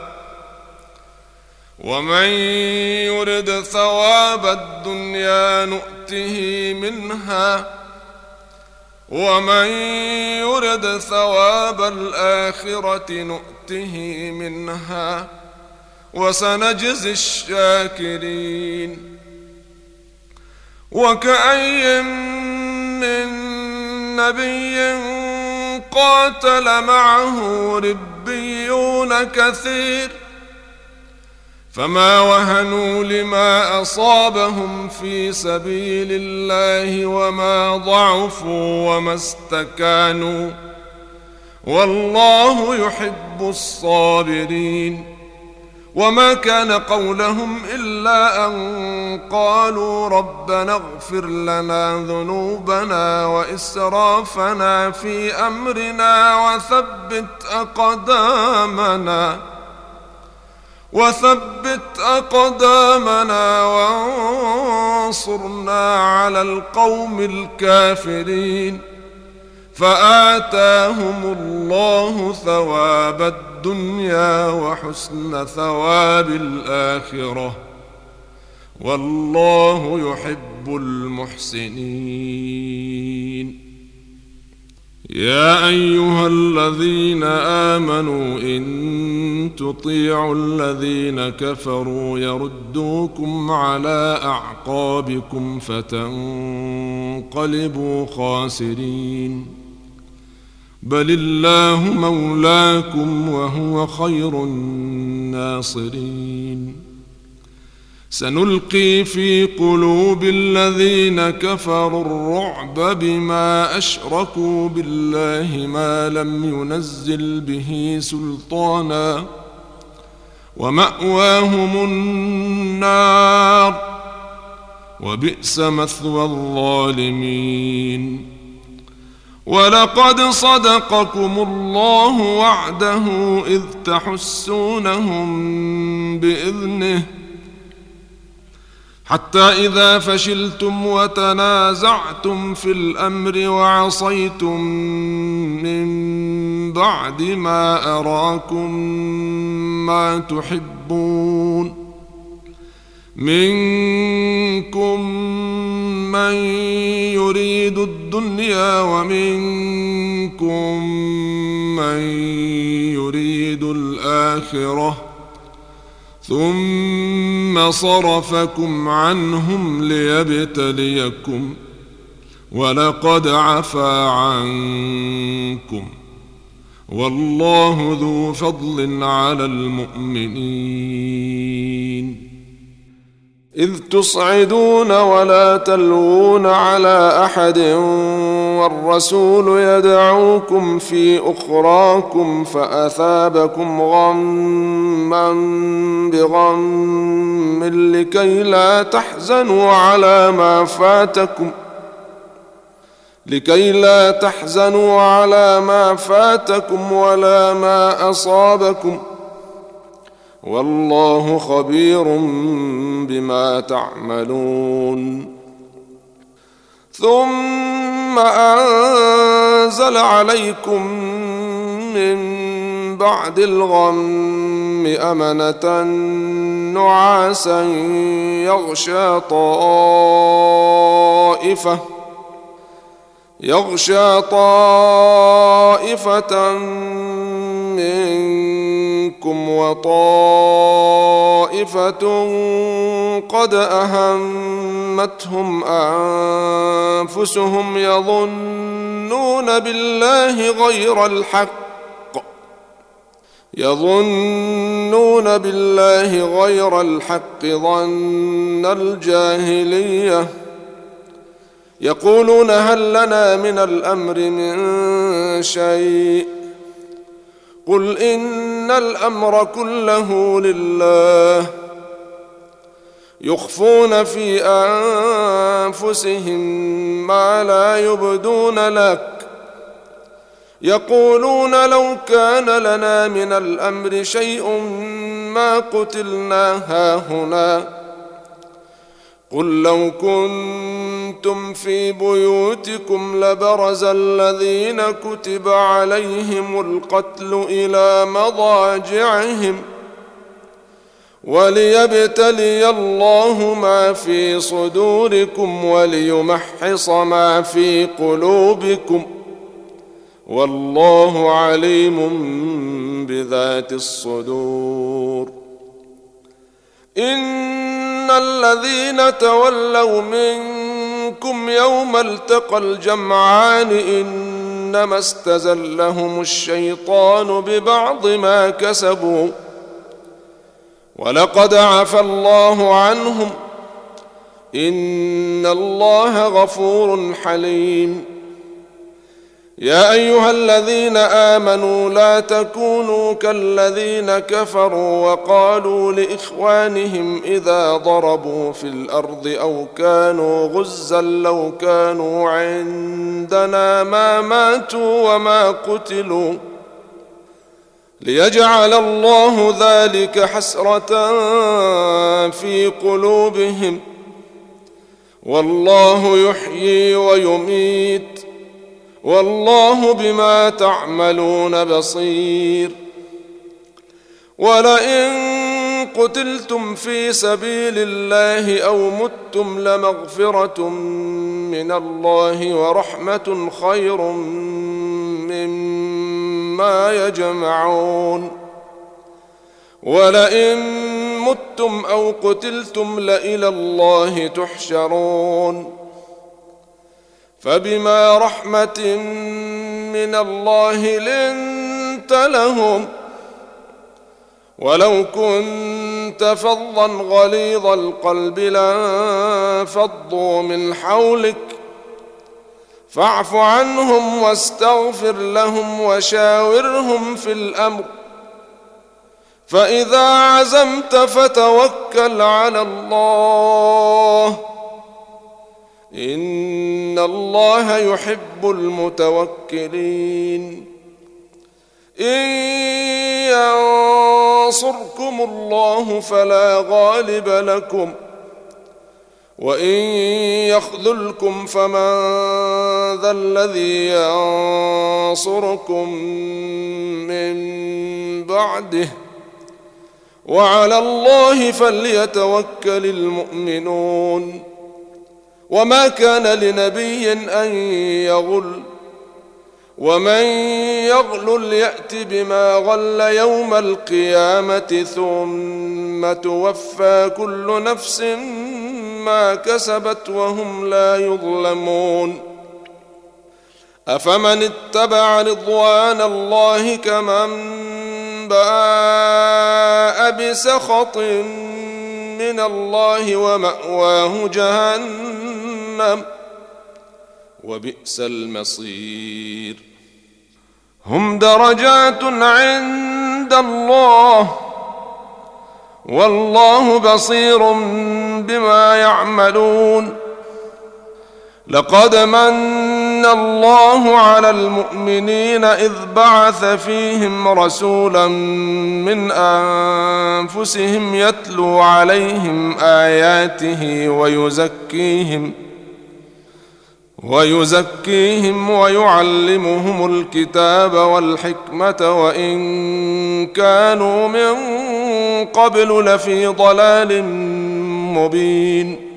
Speaker 2: ومن يرد ثواب الدنيا نؤته منها ومن يرد ثواب الآخرة نؤته منها وسنجزي الشاكرين. وكأي من نبي قاتل معه ربيون كثير فما وهنوا لما أصابهم في سبيل الله وما ضعفوا وما استكانوا والله يحب الصابرين. وما كان قولهم إلا أن قالوا ربنا اغفر لنا ذنوبنا وإسرافنا في أمرنا وثبت أقدامنا وثبت أقدامنا وانصرنا على القوم الكافرين. فآتاهم الله ثواب الدنيا وحسن ثواب الآخرة والله يحب المحسنين. يا أيها الذين آمنوا إن تطيعوا الذين كفروا يردوكم على أعقابكم فتنقلبوا خاسرين. بل الله مولاكم وهو خير الناصرين. سنلقي في قلوب الذين كفروا الرعب بما أشركوا بالله ما لم ينزل به سلطانا ومأواهم النار وبئس مثوى الظالمين. ولقد صدقكم الله وعده إذ تحسونهم بإذنه حتى إذا فشلتم وتنازعتم في الأمر وعصيتم من بعد ما أراكم ما تحبون منكم من يريد الدنيا ومنكم من يريد الآخرة ثم صرفكم عنهم ليبتليكم ولقد عفا عنكم والله ذو فضل على المؤمنين. إذ تصعدون ولا تلوون على أحد والرسول يدعوكم في أخراكم فأثابكم غما بغم لكي لا تحزنوا على ما فاتكم لكي لا تحزنوا على ما فاتكم ولا ما أصابكم والله خبير بما تعملون. ثم أنزل عليكم من بعد الغم أمنة نعاسا يغشى طائفة يغشى طائفة منكم وطائفة قد أهمتهم أنفسهم يظنون بالله غير الحق يظنون بالله غير الحق ظن الجاهلية يقولون هل لنا من الأمر من شيء قل إن الأمر كله لله يخفون في أنفسهم ما لا يبدون لك يقولون لو كان لنا من الأمر شيء ما قتلنا هاهنا قل لو كنتم في بيوتكم لبرز الذين كتب عليهم القتل إلى مضاجعهم وليبتلي الله ما في صدوركم وليمحص ما في قلوبكم والله عليم بذات الصدور. إن الذين تولوا منكم يوم التقى الجمعان إنما استزلهم الشيطان ببعض ما كسبوا ولقد عفى الله عنهم إن الله غفور حليم. يا أيها الذين آمنوا لا تكونوا كالذين كفروا وقالوا لإخوانهم إذا ضربوا في الأرض أو كانوا غزا لو كانوا عندنا ما ماتوا وما قتلوا ليجعل الله ذلك حسرة في قلوبهم والله يحيي ويميت والله بما تعملون بصير. ولئن قتلتم في سبيل الله أو متم لمغفرة من الله ورحمة خير مما يجمعون. ولئن متم أو قتلتم لإلى الله تحشرون. فبما رحمة من الله لنت لهم، ولو كنت فظا غليظ القلب لانفضوا من حولك، فاعف عنهم واستغفر لهم وشاورهم في الأمر، فإذا عزمت فتوكل على الله، إن الله يحب المتوكلين. إن ينصركم الله فلا غالب لكم، وإن يخذلكم فمن ذا الذي ينصركم من بعده، وعلى الله فليتوكل المؤمنون. وما كان لنبي أن يغل، ومن يغلل يأت بما غل يوم القيامة ثم توفى كل نفس ما كسبت وهم لا يظلمون. أفمن اتبع رضوان الله كمن باء بسخط من الله ومأواه جهنم وبئس المصير. هم درجات عند الله والله بصير بما يعملون. لقد من الله على المؤمنين إذ بعث فيهم رسولا من أنفسهم يتلو عليهم آياته ويزكيهم ويزكيهم ويعلمهم الكتاب والحكمة وإن كانوا من قبل لفي ضلال مبين.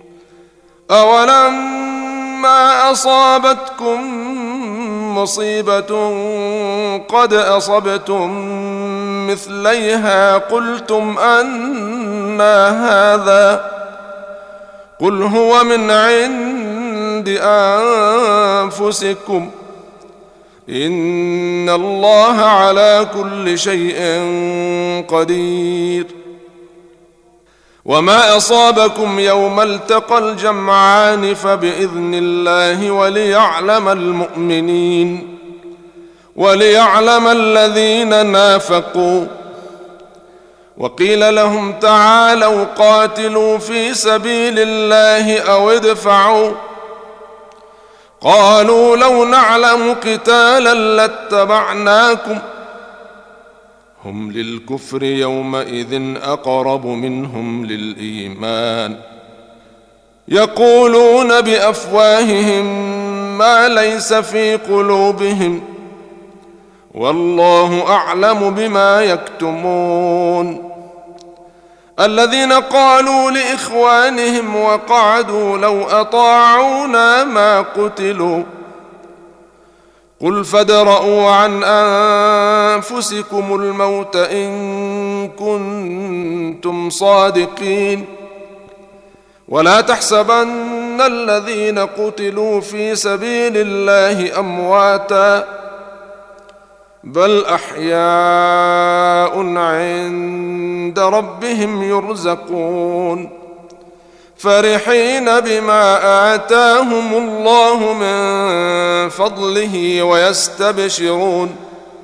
Speaker 2: أولما أصابتكم مصيبة قد أصبتم مثليها قلتم أنى هذا، قل هو من عند أنفسكم إن الله على كل شيء قدير. وما أصابكم يوم التقى الجمعان فبإذن الله وليعلم المؤمنين وليعلم الذين نافقوا. وقيل لهم تعالوا قاتلوا في سبيل الله أو ادفعوا، قالوا لو نعلم قتالا لاتبعناكم، هم للكفر يومئذ أقرب منهم للإيمان، يقولون بأفواههم ما ليس في قلوبهم والله أعلم بما يكتمون. الذين قالوا لإخوانهم وقعدوا لو أطاعونا ما قتلوا، قل فادرءوا عن أنفسكم الموت إن كنتم صادقين، ولا تحسبن الذين قتلوا في سبيل الله أمواتا بل أحياء عند ربهم يرزقون، فرحين بما آتاهم الله من فضله ويستبشرون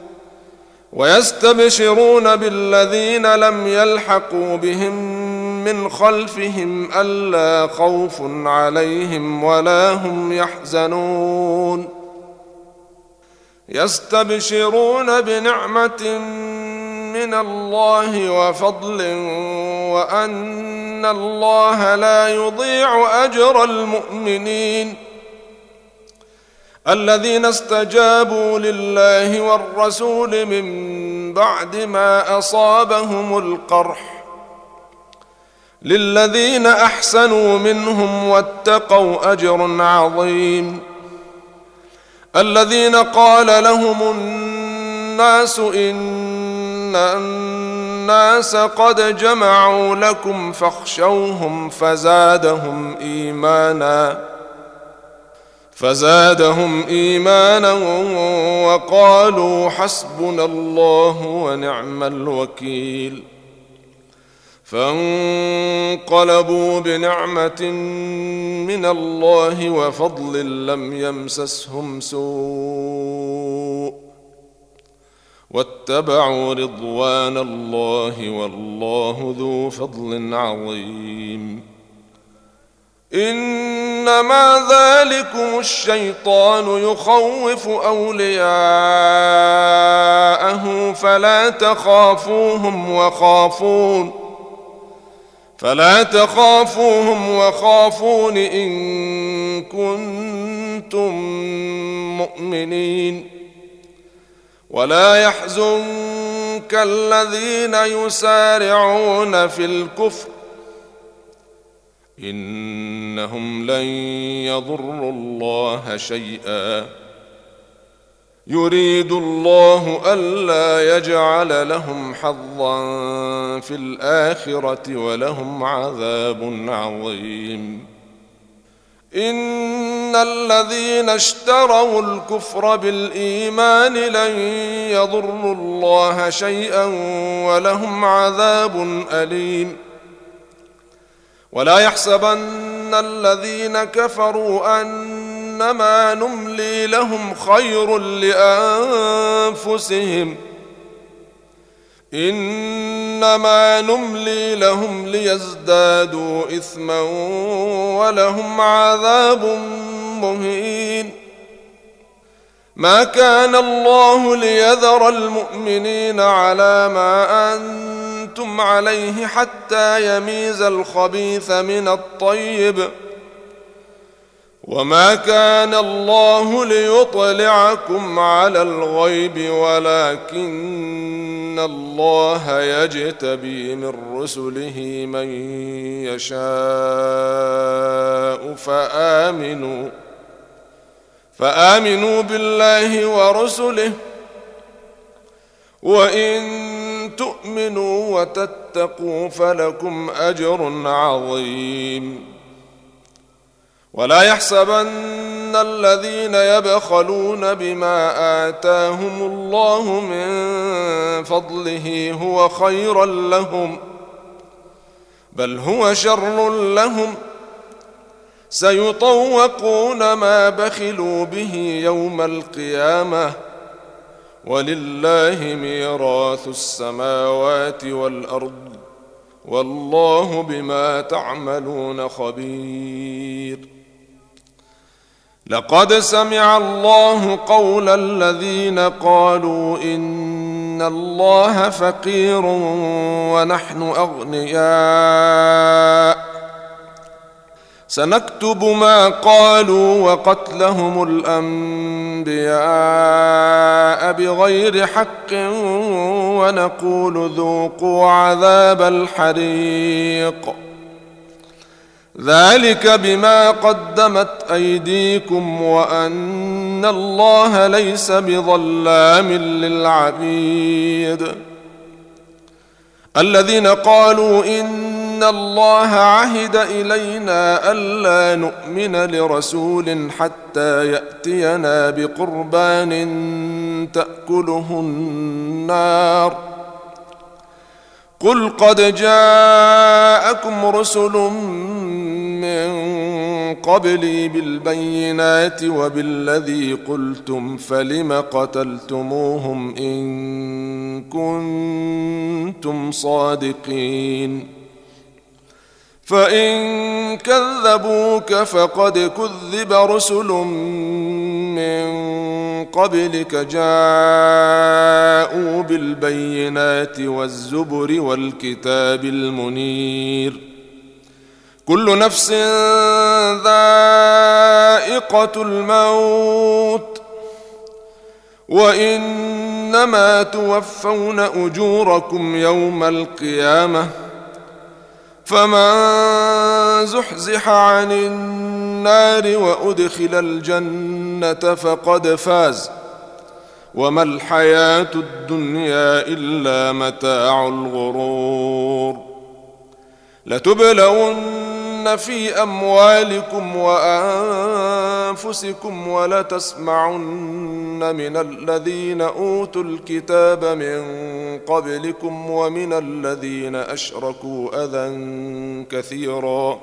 Speaker 2: ويستبشرون بالذين لم يلحقوا بهم من خلفهم ألا خوف عليهم ولا هم يحزنون. يستبشرون بنعمة من الله وفضل وأن الله لا يضيع أجر المؤمنين. الذين استجابوا لله والرسول من بعد ما أصابهم القرح للذين أحسنوا منهم واتقوا أجر عظيم. الذين قال لهم الناس إن الناس قد جمعوا لكم فاخشوهم فزادهم إيمانا فزادهم إيمانا وقالوا حسبنا الله ونعم الوكيل. فانقلبوا بنعمة من الله وفضل لم يمسسهم سوء واتبعوا رضوان الله والله ذو فضل عظيم. إنما ذلكم الشيطان يخوف أولياءه فلا تخافوهم وخافون فلا تخافوهم وخافون إن كنتم مؤمنين. ولا يحزنك الذين يسارعون في الكفر إنهم لن يضروا الله شيئا يريد الله ألا يجعل لهم حظا في الآخرة ولهم عذاب عظيم. إن الذين اشتروا الكفر بالإيمان لن يضروا الله شيئا ولهم عذاب أليم. ولا يحسبن الذين كفروا أنما نملي لهم خير لأنفسهم إنما نملي لهم ليزدادوا إثما ولهم عذاب مهين. ما كان الله ليذر المؤمنين على ما أنتم عليه حتى يميز الخبيث من الطيب وما كان الله ليطلعكم على الغيب ولكن الله يجتبي من رسله من يشاء فآمنوا فآمنوا بالله ورسله وإن تؤمنوا وتتقوا فلكم أجر عظيم. ولا يحسبن الذين يبخلون بما آتاهم الله من فضله هو خيرا لهم بل هو شر لهم سيطوقون ما بخلوا به يوم القيامة ولله ميراث السماوات والأرض والله بما تعملون خبير. لقد سمع الله قول الذين قالوا إن الله فقير ونحن أغنياء سنكتب ما قالوا وقتلهم الأنبياء بغير حق ونقول ذوقوا عذاب الحريق ذلك بما قدمت أيديكم وأن الله ليس بظلام للعبيد. الذين قالوا إن الله عهد إلينا ألا نؤمن لرسول حتى يأتينا بقربان تأكله النار قل قد جاءكم رسل من قبلي بالبينات وبالذي قلتم فلم قتلتموهم إن كنتم صادقين فإن كذبوك فقد كذب رسل من قبلك جاءوا بالبينات والزبر والكتاب المنير كل نفس ذائقة الموت وإنما توفون أجوركم يوم القيامة فمن زحزح عن النار وأدخل الجنة فقد فاز وما الحياة الدنيا إلا متاع الغرور لتبلون في أموالكم وأنفسكم ولتسمعن من الذين أوتوا الكتاب من قبلكم ومن الذين أشركوا أذى كثيرا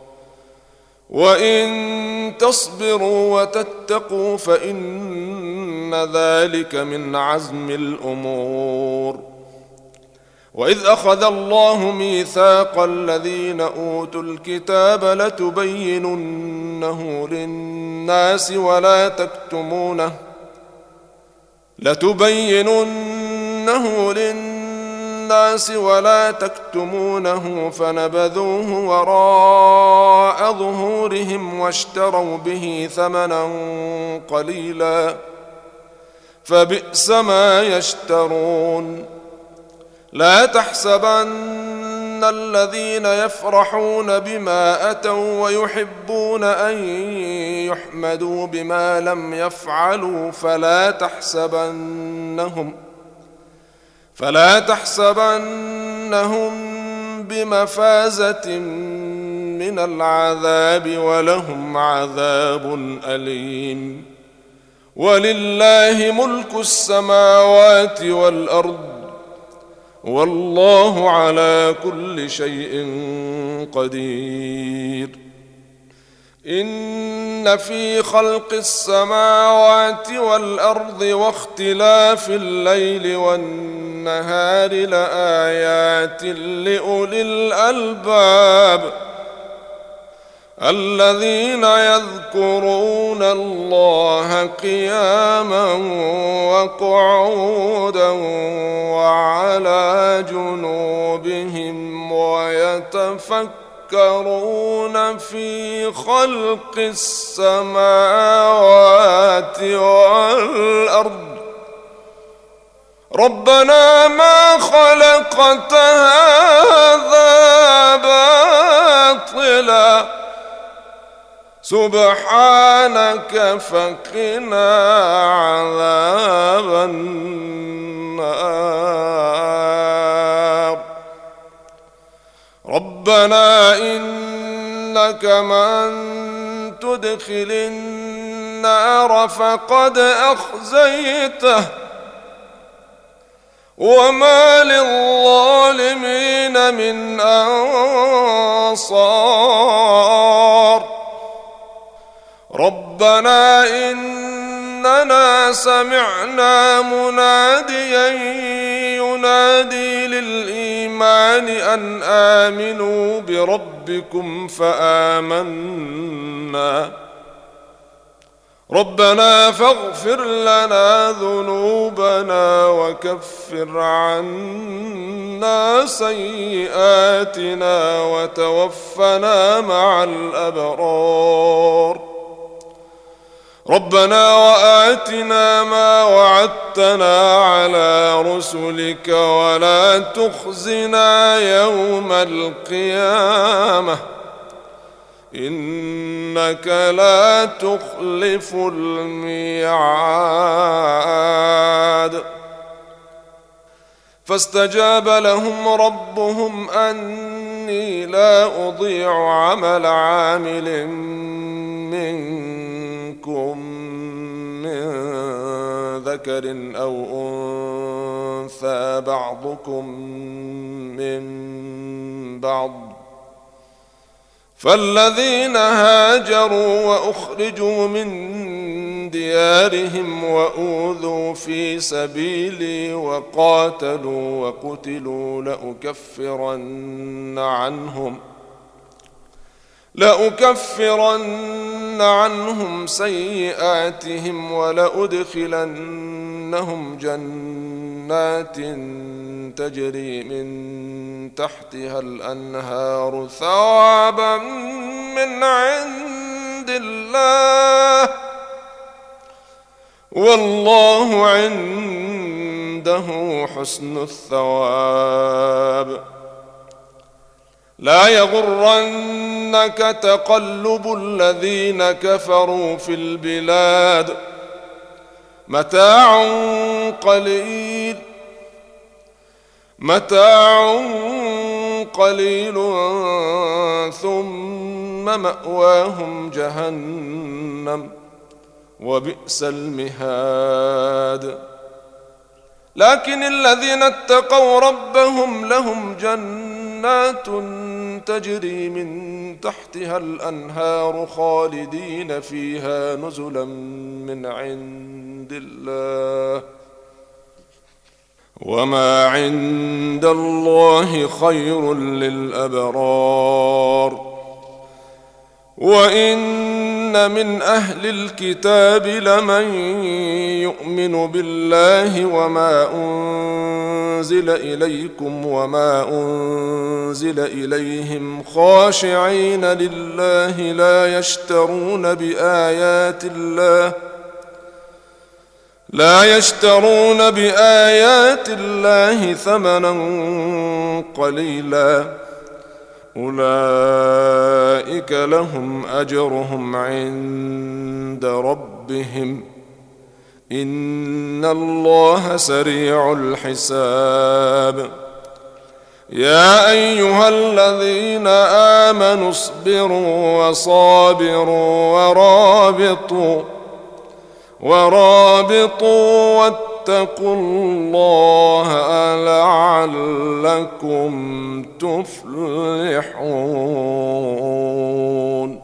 Speaker 2: وإن تصبروا وتتقوا فإن ذلك من عزم الأمور. وإذ أخذ الله ميثاق الذين أوتوا الكتاب لتبيننه للناس ولا تكتمونه لتبيننه للناس ولا تكتمونه فنبذوه وراء ظهورهم واشتروا به ثمنا قليلا فبئس ما يشترون. لا تحسبن الذين يفرحون بما أتوا ويحبون أن يحمدوا بما لم يفعلوا فلا تحسبنهم فلا تحسبنهم بمفازة من العذاب ولهم عذاب أليم. ولله ملك السماوات والأرض والله على كل شيء قدير. إن في خلق السماوات والأرض واختلاف الليل والنهار لآيات لأولي الألباب الذين يذكرون الله قياما وقعودا وعلى جنوبهم ويتفكرون في خلق السماوات والأرض ربنا ما خلقت هذا باطلا سبحانك فقنا عذاب النار. ربنا إنك من تدخل النار فقد أخزيته وما للظالمين من أنصار. ربنا إننا سمعنا مناديا ينادي للإيمان أن آمنوا بربكم فآمنا ربنا فاغفر لنا ذنوبنا وكفر عنا سيئاتنا وتوفنا مع الأبرار. ربنا وآتنا ما وعدتنا على رسلك ولا تخزنا يوم القيامة إنك لا تخلف الميعاد. فاستجاب لهم ربهم أني لا أضيع عمل عامل منكم من ذكر أو أنثى بعضكم من بعض فالذين هاجروا وأخرجوا من ديارهم وأوذوا في سبيلي وقاتلوا وقتلوا لأكفرن عنهم لأكفرن عنهم سيئاتهم ولأدخلنهم جنات تجري من تحتها الأنهار ثوابا من عند الله والله عنده حسن الثواب. لا يغرنك تقلب الذين كفروا في البلاد متاع قليل متاع قليل ثم مأواهم جهنم وبئس المهاد. لكن الذين اتقوا ربهم لهم جنات تجري من تحتها الأنهار خالدين فيها نزلا من عند الله، وما عند الله خير للأبرار. وإن من أهل الكتاب لمن يؤمن بالله وما أنزل إليكم وما أنزل إليهم خاشعين لله لا يشترون بآيات الله لا يشترون بآيات الله ثمنا قليلا، أولئك لهم أجرهم عند ربهم إن الله سريع الحساب. يا أيها الذين آمنوا اصبروا وصابروا ورابطوا ورابطوا واتقوا الله لعلكم تفلحون.